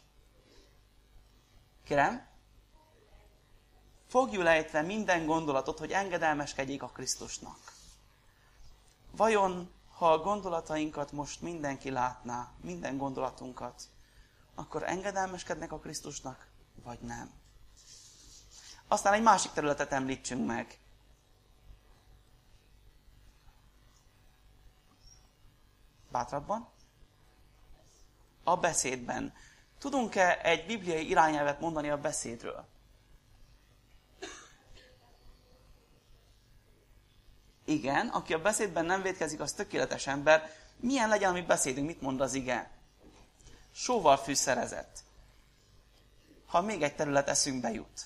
Kérem? Fogjuk lejtve minden gondolatot, hogy engedelmeskedjék a Krisztusnak. Vajon, ha a gondolatainkat most mindenki látná, minden gondolatunkat, akkor engedelmeskednek a Krisztusnak, vagy nem? Aztán egy másik területet említsünk meg. Bátrabban? A beszédben. Tudunk-e egy bibliai irányelvet mondani a beszédről? Igen, aki a beszédben nem vétkezik, az tökéletes ember. Milyen legyen a mi beszédünk? Mit mond az ige? Sóval fűszerezett. Ha még egy terület eszünkbe jut.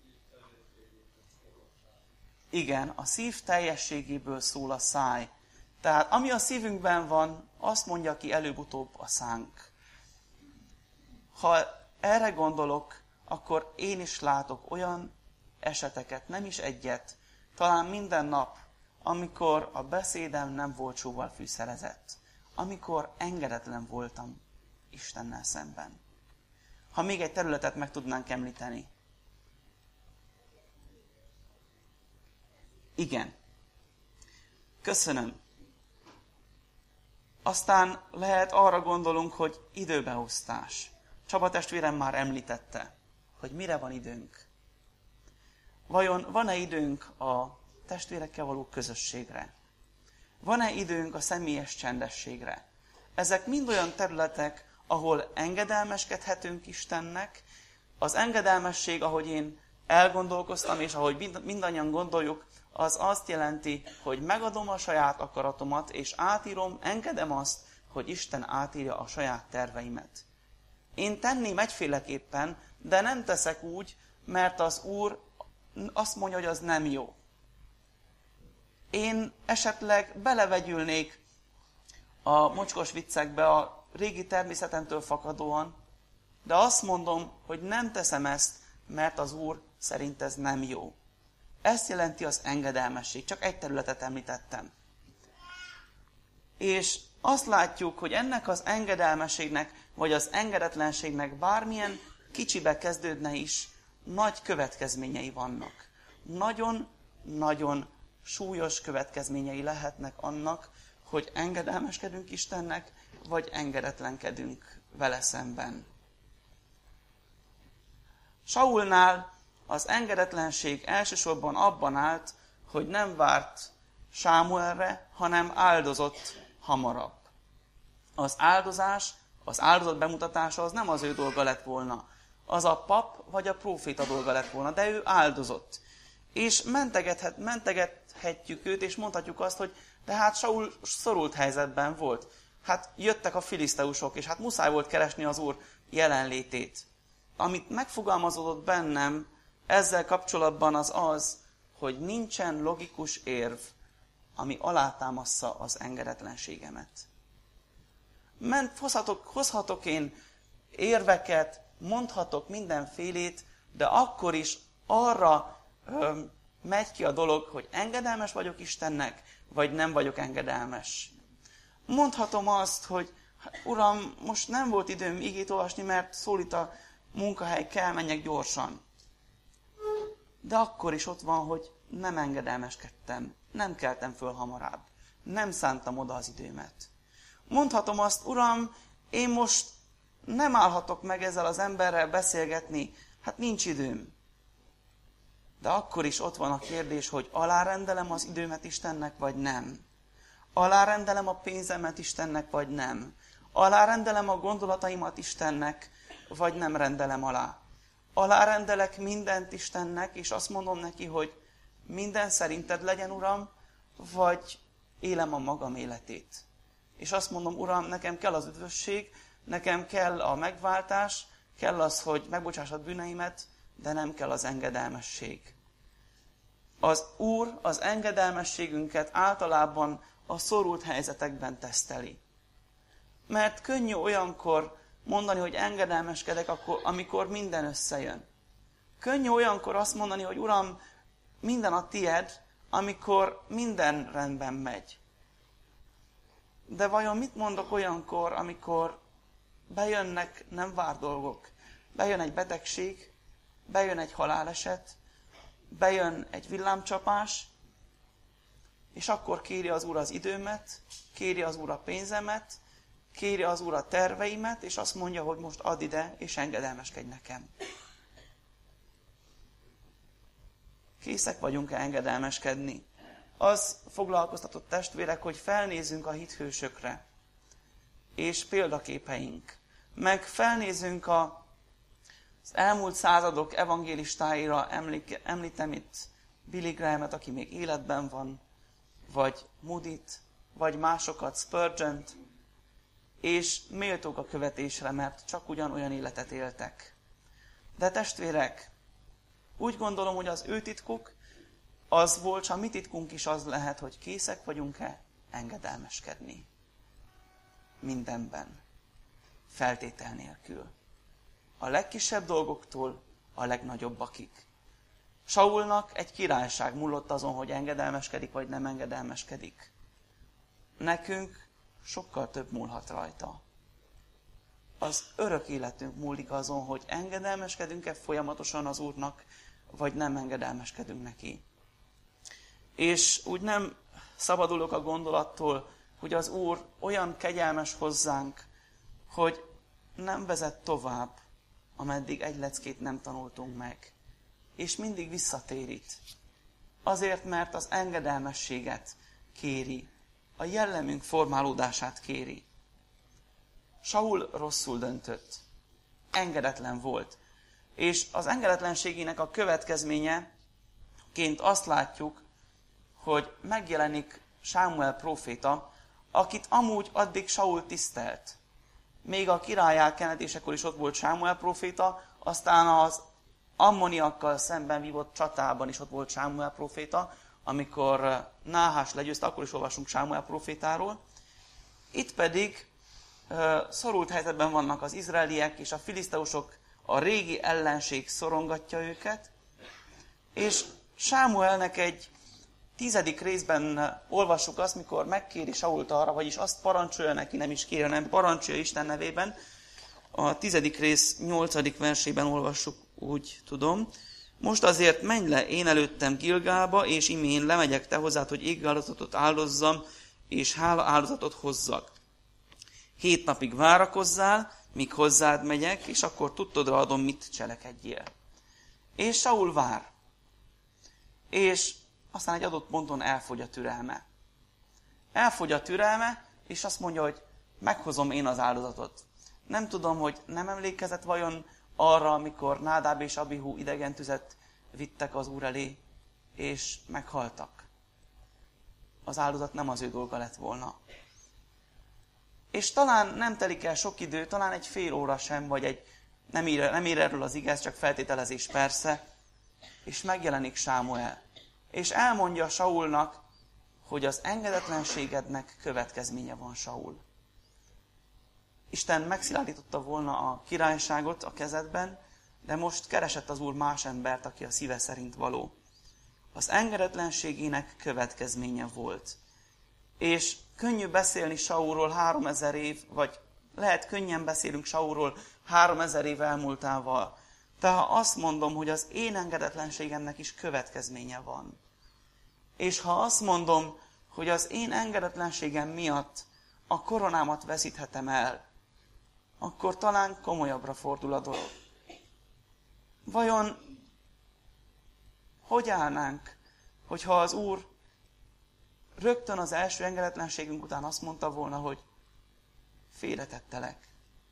Igen, a szív teljességéből szól a száj. Tehát ami a szívünkben van, azt mondja ki előbb-utóbb a szánk. Ha erre gondolok, akkor én is látok olyan eseteket, nem is egyet, talán minden nap, amikor a beszédem nem volt sóval fűszerezett. Amikor engedetlen voltam Istennel szemben. Ha még egy területet meg tudnánk említeni. Igen. Köszönöm. Aztán lehet arra gondolunk, hogy időbeosztás. Csaba testvérem már említette, hogy mire van időnk. Vajon van-e időnk a testvérekkel való közösségre? Van-e időnk a személyes csendességre? Ezek mind olyan területek, ahol engedelmeskedhetünk Istennek. Az engedelmesség, ahogy én elgondolkoztam, és ahogy mindannyian gondoljuk, az azt jelenti, hogy megadom a saját akaratomat, és átírom, engedem azt, hogy Isten átírja a saját terveimet. Én tenném egyféleképpen, de nem teszek úgy, mert az Úr azt mondja, hogy az nem jó. Én esetleg belevegyülnék a mocskos viccekbe a régi természetemtől fakadóan, de azt mondom, hogy nem teszem ezt, mert az Úr szerint ez nem jó. Ezt jelenti az engedelmesség. Csak egy területet említettem. És azt látjuk, hogy ennek az engedelmességnek, vagy az engedetlenségnek bármilyen kicsibe kezdődne is, nagy következményei vannak. Nagyon-nagyon súlyos következményei lehetnek annak, hogy engedelmeskedünk Istennek, vagy engedetlenkedünk vele szemben. Saulnál az engedetlenség elsősorban abban állt, hogy nem várt Sámuelre, hanem áldozott hamarabb. Az áldozás, az áldozat bemutatása az nem az ő dolga lett volna. Az a pap vagy a próféta dolga lett volna, de ő áldozott. És mentegethet, mentegethetjük őt, és mondhatjuk azt, hogy de hát Saul szorult helyzetben volt. Hát jöttek a filiszteusok, és hát muszáj volt keresni az Úr jelenlétét. Amit megfogalmazódott bennem ezzel kapcsolatban az az, hogy nincsen logikus érv, ami alátámassza az engedetlenségemet. Ment, hozhatok, hozhatok én érveket, mondhatok mindenfélét, de akkor is arra ö, megy ki a dolog, hogy engedelmes vagyok Istennek, vagy nem vagyok engedelmes. Mondhatom azt, hogy Uram, most nem volt időm igét olvasni, mert szólít a munkahely, kell menjek gyorsan. De akkor is ott van, hogy nem engedelmeskedtem, nem keltem föl hamarabb, nem szántam oda az időmet. Mondhatom azt, Uram, én most nem állhatok meg ezzel az emberrel beszélgetni, hát nincs időm. De akkor is ott van a kérdés, hogy alárendelem az időmet Istennek, vagy nem. Alárendelem a pénzemet Istennek, vagy nem. Alárendelem a gondolataimat Istennek, vagy nem rendelem alá. Alárendelek mindent Istennek, és azt mondom neki, hogy minden szerinted legyen, Uram, vagy élem a magam életét. És azt mondom, Uram, nekem kell az üdvösség, nekem kell a megváltás, kell az, hogy megbocsássad bűneimet, de nem kell az engedelmesség. Az Úr az engedelmességünket általában a szorult helyzetekben teszteli. Mert könnyű olyankor mondani, hogy engedelmeskedek, akkor, amikor minden összejön. Könnyű olyankor azt mondani, hogy Uram, minden a tied, amikor minden rendben megy. De vajon mit mondok olyankor, amikor bejönnek nem vár dolgok? Bejön egy betegség, bejön egy haláleset, bejön egy villámcsapás, és akkor kéri az Úr az időmet, kéri az Úr a pénzemet, kéri az Úr a terveimet, és azt mondja, hogy most add ide, és engedelmeskedj nekem. Készek vagyunk-e engedelmeskedni? Az foglalkoztatott testvérek, hogy felnézzünk a hithősökre. és példaképeink. Meg felnézünk a, az elmúlt századok evangélistáira, emléke, említem itt Billy Graham-et, aki még életben van, vagy Moody-t, vagy másokat, Spurgeon-t, és méltók a követésre, mert csak ugyanolyan életet éltek. De testvérek, úgy gondolom, hogy az ő titkuk az volt, és a mi titkunk is az lehet, hogy készek vagyunk-e engedelmeskedni. Mindenben. Feltétel nélkül. A legkisebb dolgoktól a legnagyobbakig. Saulnak egy királyság múlott azon, hogy engedelmeskedik, vagy nem engedelmeskedik. Nekünk sokkal több múlhat rajta. Az örök életünk múlik azon, hogy engedelmeskedünk-e folyamatosan az Úrnak, vagy nem engedelmeskedünk neki. És úgy nem szabadulok a gondolattól, hogy az Úr olyan kegyelmes hozzánk, hogy nem vezet tovább, ameddig egy leckét nem tanultunk meg. És mindig visszatérít. Azért, mert az engedelmességet kéri, a jellemünk formálódását kéri. Saul rosszul döntött. Engedetlen volt. És az engedetlenségének a következményeként azt látjuk, hogy megjelenik Sámuel próféta, akit amúgy addig Saul tisztelt. Még a király elkenetésekor is ott volt Sámuel próféta, aztán az ammoniakkal szemben vívott csatában is ott volt Sámuel próféta, amikor Náhás legyőzte, akkor is olvasunk Sámuel prófétáról. Itt pedig uh, szorult helyzetben vannak az izraeliek, és a filiszteusok, a régi ellenség szorongatja őket, és Sámuelnek egy tizedik részben olvassuk azt, mikor megkéri Sault arra, vagyis azt parancsolja neki, nem is kéri, hanem parancsolja Isten nevében. A tizedik rész nyolcadik versében olvassuk, úgy tudom. Most azért menj le én előttem Gilgálba, és imén lemegyek te hozzád, hogy égáldozatot áldozzam, és hála áldozatot hozzak. Hét napig várakozzál, míg hozzád megyek, és akkor tudtodra adom, mit cselekedjél. És Saul vár. És aztán egy adott ponton elfogy a türelme. Elfogy a türelme, és azt mondja, hogy meghozom én az áldozatot. Nem tudom, hogy nem emlékezett vajon arra, amikor Nádáb és Abihu idegen tüzet vittek az Úr elé, és meghaltak. Az áldozat nem az ő dolga lett volna. És talán nem telik el sok idő, talán egy fél óra sem, vagy egy, nem ír, nem ír erről az igaz, csak feltételezés persze, és megjelenik Sámuel. És elmondja Saulnak, hogy az engedetlenségednek következménye van, Saul. Isten megszilárdította volna a királyságot a kezedben, de most keresett az Úr más embert, aki a szíve szerint való. Az engedetlenségének következménye volt. És könnyű beszélni Saulról háromezer év, vagy lehet könnyen beszélünk Saulról háromezer év elmúltával. De ha azt mondom, hogy az én engedetlenségemnek is következménye van, és ha azt mondom, hogy az én engedetlenségem miatt a koronámat veszíthetem el, akkor talán komolyabbra fordul a dolog. Vajon hogy állnánk, hogyha az Úr rögtön az első engedetlenségünk után azt mondta volna, hogy félretettelek,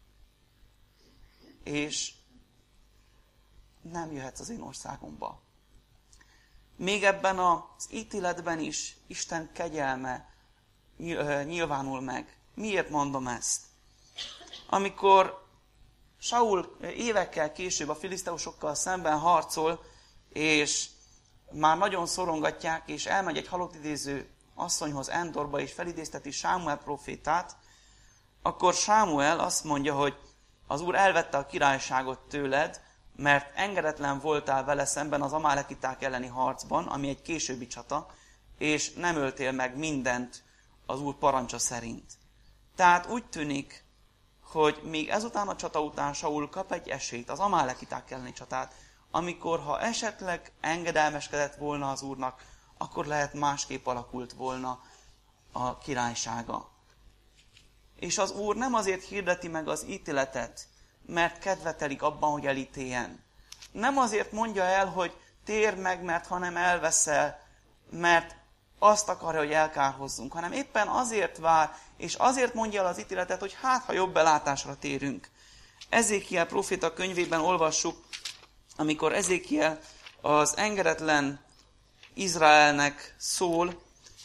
és nem jöhetsz az én országomba. Még ebben az ítéletben is Isten kegyelme nyilvánul meg. Miért mondom ezt? Amikor Saul évekkel később a filiszteusokkal szemben harcol, és már nagyon szorongatják, és elmegy egy halottidéző asszonyhoz Endorba, és felidézteti Sámuel profétát, akkor Sámuel azt mondja, hogy az Úr elvette a királyságot tőled, mert engedetlen voltál vele szemben az amálekiták elleni harcban, ami egy későbbi csata, és nem öltél meg mindent az Úr parancsa szerint. Tehát úgy tűnik, hogy még ezután a csata után Saul kap egy esélyt, az amálekiták elleni csatát, amikor ha esetleg engedelmeskedett volna az Úrnak, akkor lehet másképp alakult volna a királysága. És az Úr nem azért hirdeti meg az ítéletet, mert kedvetelik abban, hogy elítéljen. Nem azért mondja el, hogy térd meg, mert ha nem elveszel, mert azt akarja, hogy elkárhozzunk, hanem éppen azért vár, és azért mondja el az ítéletet, hogy hát, ha jobb belátásra térünk. Ezékiel próféta könyvében olvassuk, amikor Ezékiel az engedetlen Izraelnek szól,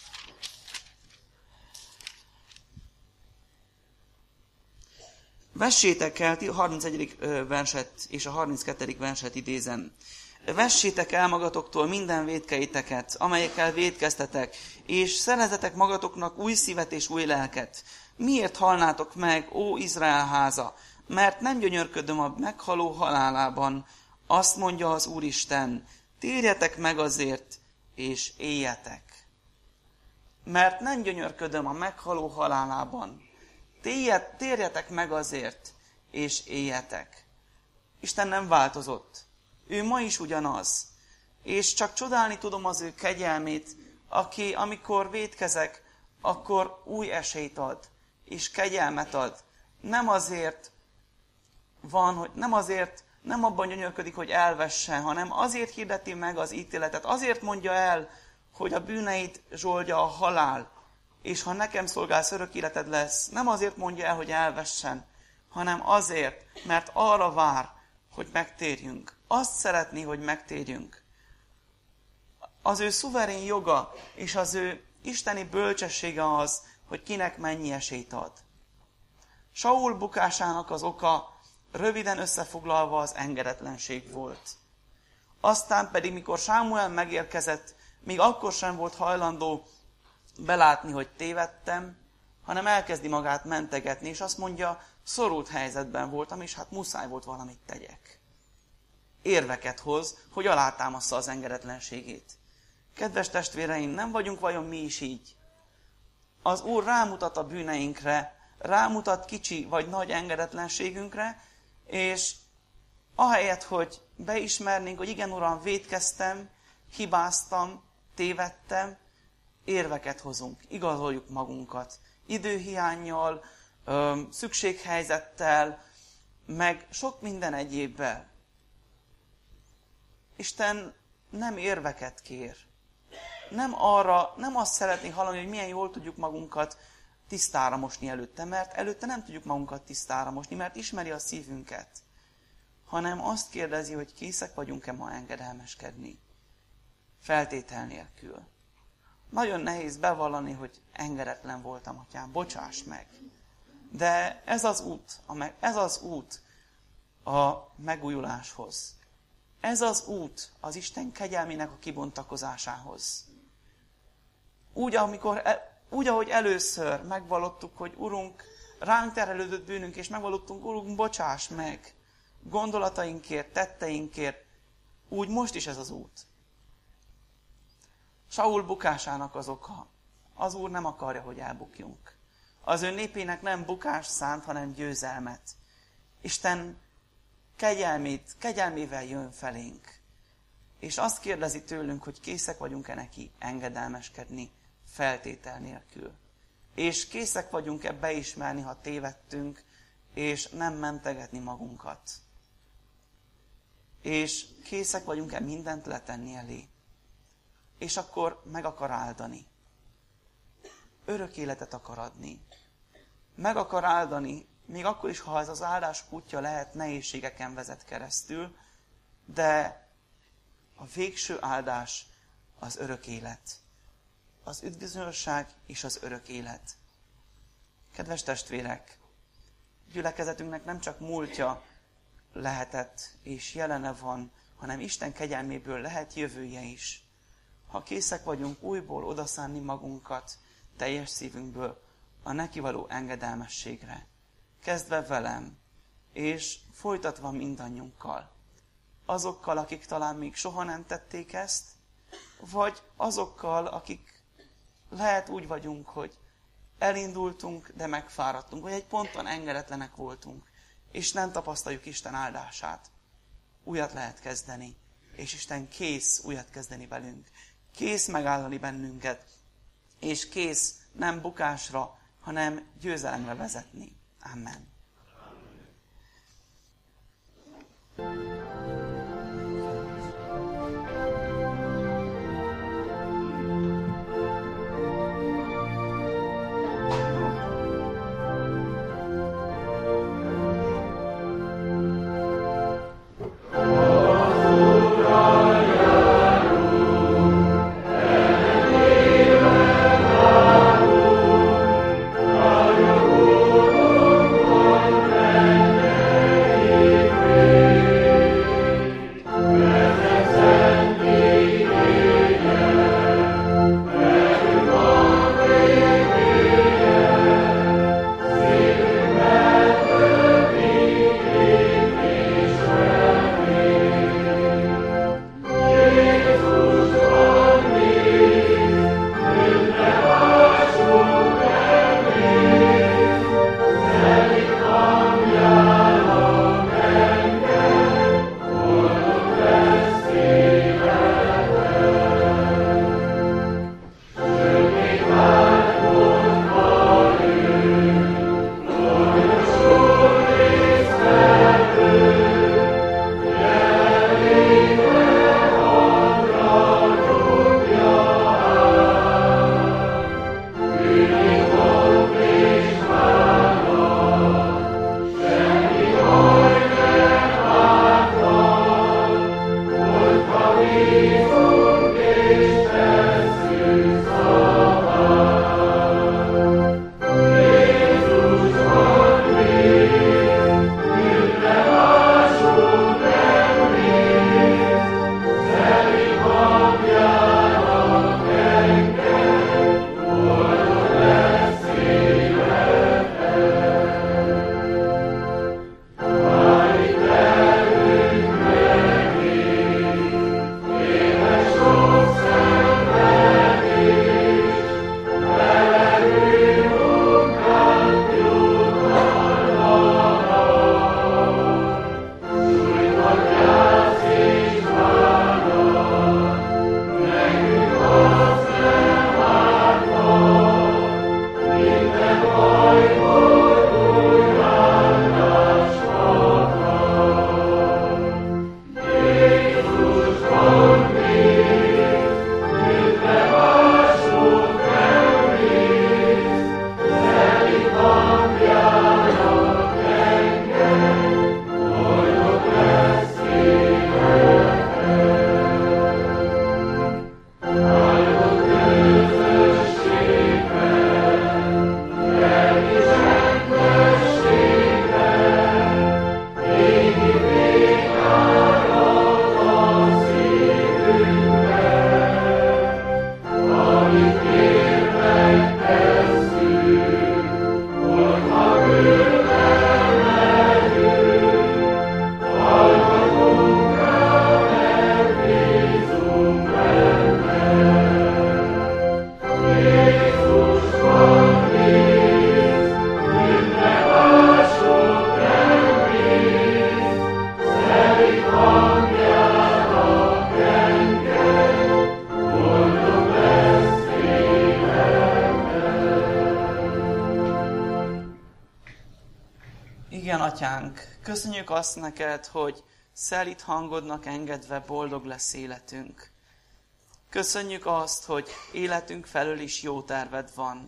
vessétek el, harmincegyedik verset és a harminckettedik verset idézem. Vessétek el magatoktól minden vétkeiteket, amelyekkel vétkeztetek, és szerezetek magatoknak új szívet és új lelket. Miért halnátok meg, ó Izrael háza? Mert nem gyönyörködöm a meghaló halálában, azt mondja az Úristen, térjetek meg azért, és éljetek. Mert nem gyönyörködöm a meghaló halálában, térjetek meg azért, és éljetek. Isten nem változott. Ő ma is ugyanaz. És csak csodálni tudom az ő kegyelmét, aki, amikor vétkezek, akkor új esélyt ad, és kegyelmet ad. Nem azért van, hogy nem azért, nem abban gyönyörködik, hogy elvessen, hanem azért hirdeti meg az ítéletet, azért mondja el, hogy a bűneit zsoldja a halál, és ha nekem szolgálsz, örök életed lesz. Nem azért mondja el, hogy elvessen, hanem azért, mert arra vár, hogy megtérjünk. Azt szeretné, hogy megtérjünk. Az ő szuverén joga és az ő isteni bölcsessége az, hogy kinek mennyi esélyt ad. Saul bukásának az oka röviden összefoglalva az engedetlenség volt. Aztán pedig, mikor Sámuel megérkezett, még akkor sem volt hajlandó belátni, hogy tévedtem, hanem elkezdi magát mentegetni, és azt mondja, szorult helyzetben voltam, és hát muszáj volt valamit tegyek. Érveket hoz, hogy alátámassza az engedetlenségét. Kedves testvéreim, nem vagyunk vajon mi is így? Az Úr rámutat a bűneinkre, rámutat kicsi vagy nagy engedetlenségünkre, és ahelyett, hogy beismernénk, hogy igen, Uram, vétkeztem, hibáztam, tévedtem, érveket hozunk, igazoljuk magunkat. Időhiánnyal, szükséghelyzettel, meg sok minden egyébbel. Isten nem érveket kér. Nem arra, nem azt szeretné hallani, hogy milyen jól tudjuk magunkat tisztára mosni előtte, mert előtte nem tudjuk magunkat tisztára mosni, mert ismeri a szívünket. Hanem azt kérdezi, hogy készek vagyunk-e ma engedelmeskedni. Feltétel nélkül. Nagyon nehéz bevallani, hogy engedetlen voltam, atyám, bocsáss meg. De ez az út, ez az út a megújuláshoz. Ez az út az Isten kegyelmének a kibontakozásához. Úgy, amikor, úgy, ahogy először megvallottuk, hogy Urunk, ránk terhelődött bűnünk, és megvallottunk, Urunk, bocsáss meg, gondolatainkért, tetteinkért, úgy most is ez az út. Saul bukásának az oka. Az Úr nem akarja, hogy elbukjunk. Az ő népének nem bukás szánt, hanem győzelmet. Isten kegyelmét, kegyelmével jön felénk. És azt kérdezi tőlünk, hogy készek vagyunk-e neki engedelmeskedni feltétel nélkül. És készek vagyunk-e beismerni, ha tévedtünk, és nem mentegetni magunkat. És készek vagyunk-e mindent letenni elé. És akkor meg akar áldani. Örök életet akar adni. Meg akar áldani, még akkor is, ha ez az áldás útja lehet, nehézségeken vezet keresztül, de a végső áldás az örök élet. Az üdvözültság és az örök élet. Kedves testvérek, gyülekezetünknek nem csak múltja lehetett és jelene van, hanem Isten kegyelméből lehet jövője is. Ha készek vagyunk újból odaszánni magunkat teljes szívünkből a nekivaló engedelmességre, kezdve velem, és folytatva mindannyiunkkal. Azokkal, akik talán még soha nem tették ezt, vagy azokkal, akik lehet úgy vagyunk, hogy elindultunk, de megfáradtunk, vagy egy ponton engedetlenek voltunk, és nem tapasztaljuk Isten áldását. Újat lehet kezdeni, és Isten kész újat kezdeni velünk. Kész megállani bennünket, és kész nem bukásra, hanem győzelemre vezetni. Amen. Atyánk, köszönjük azt neked, hogy szelíd hangodnak engedve boldog lesz életünk. Köszönjük azt, hogy életünk felől is jó terved van.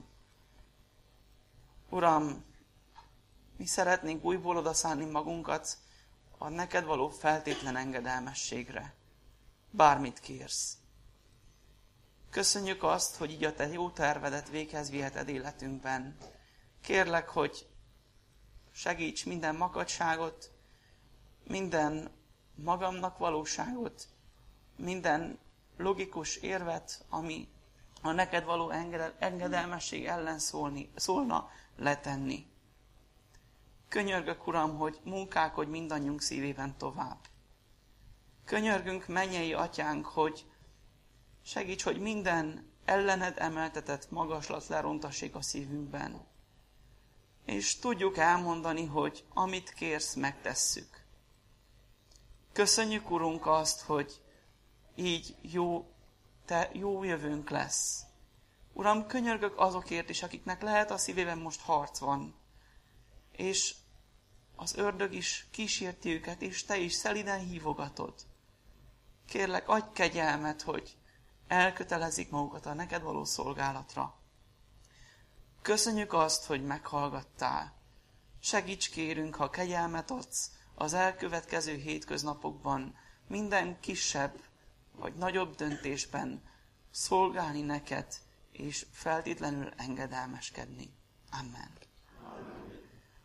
Uram, mi szeretnénk újból odaszánni magunkat a neked való feltétlen engedelmességre. Bármit kérsz. Köszönjük azt, hogy így a te jó tervedet véghez viheted életünkben. Kérlek, hogy segíts minden makadságot, minden magamnak valóságot, minden logikus érvet, ami a neked való engedelmesség ellen szólni, szólna, letenni. Könyörgök, Uram, hogy munkálkodj mindannyiunk szívében tovább. Könyörgünk, mennyei Atyánk, hogy segíts, hogy minden ellened emeltetett magaslat lerontassék a szívünkben. És tudjuk elmondani, hogy amit kérsz, megtesszük. Köszönjük, Urunk, azt, hogy így jó, te jó jövőnk lesz. Uram, könyörgök azokért is, akiknek lehet a szívében most harc van. És az ördög is kísérti őket, és te is szeliden hívogatod. Kérlek, adj kegyelmet, hogy elkötelezik magukat a neked való szolgálatra. Köszönjük azt, hogy meghallgattál. Segíts, kérünk, ha kegyelmet adsz az elkövetkező hétköznapokban minden kisebb vagy nagyobb döntésben szolgálni neked, és feltétlenül engedelmeskedni. Amen.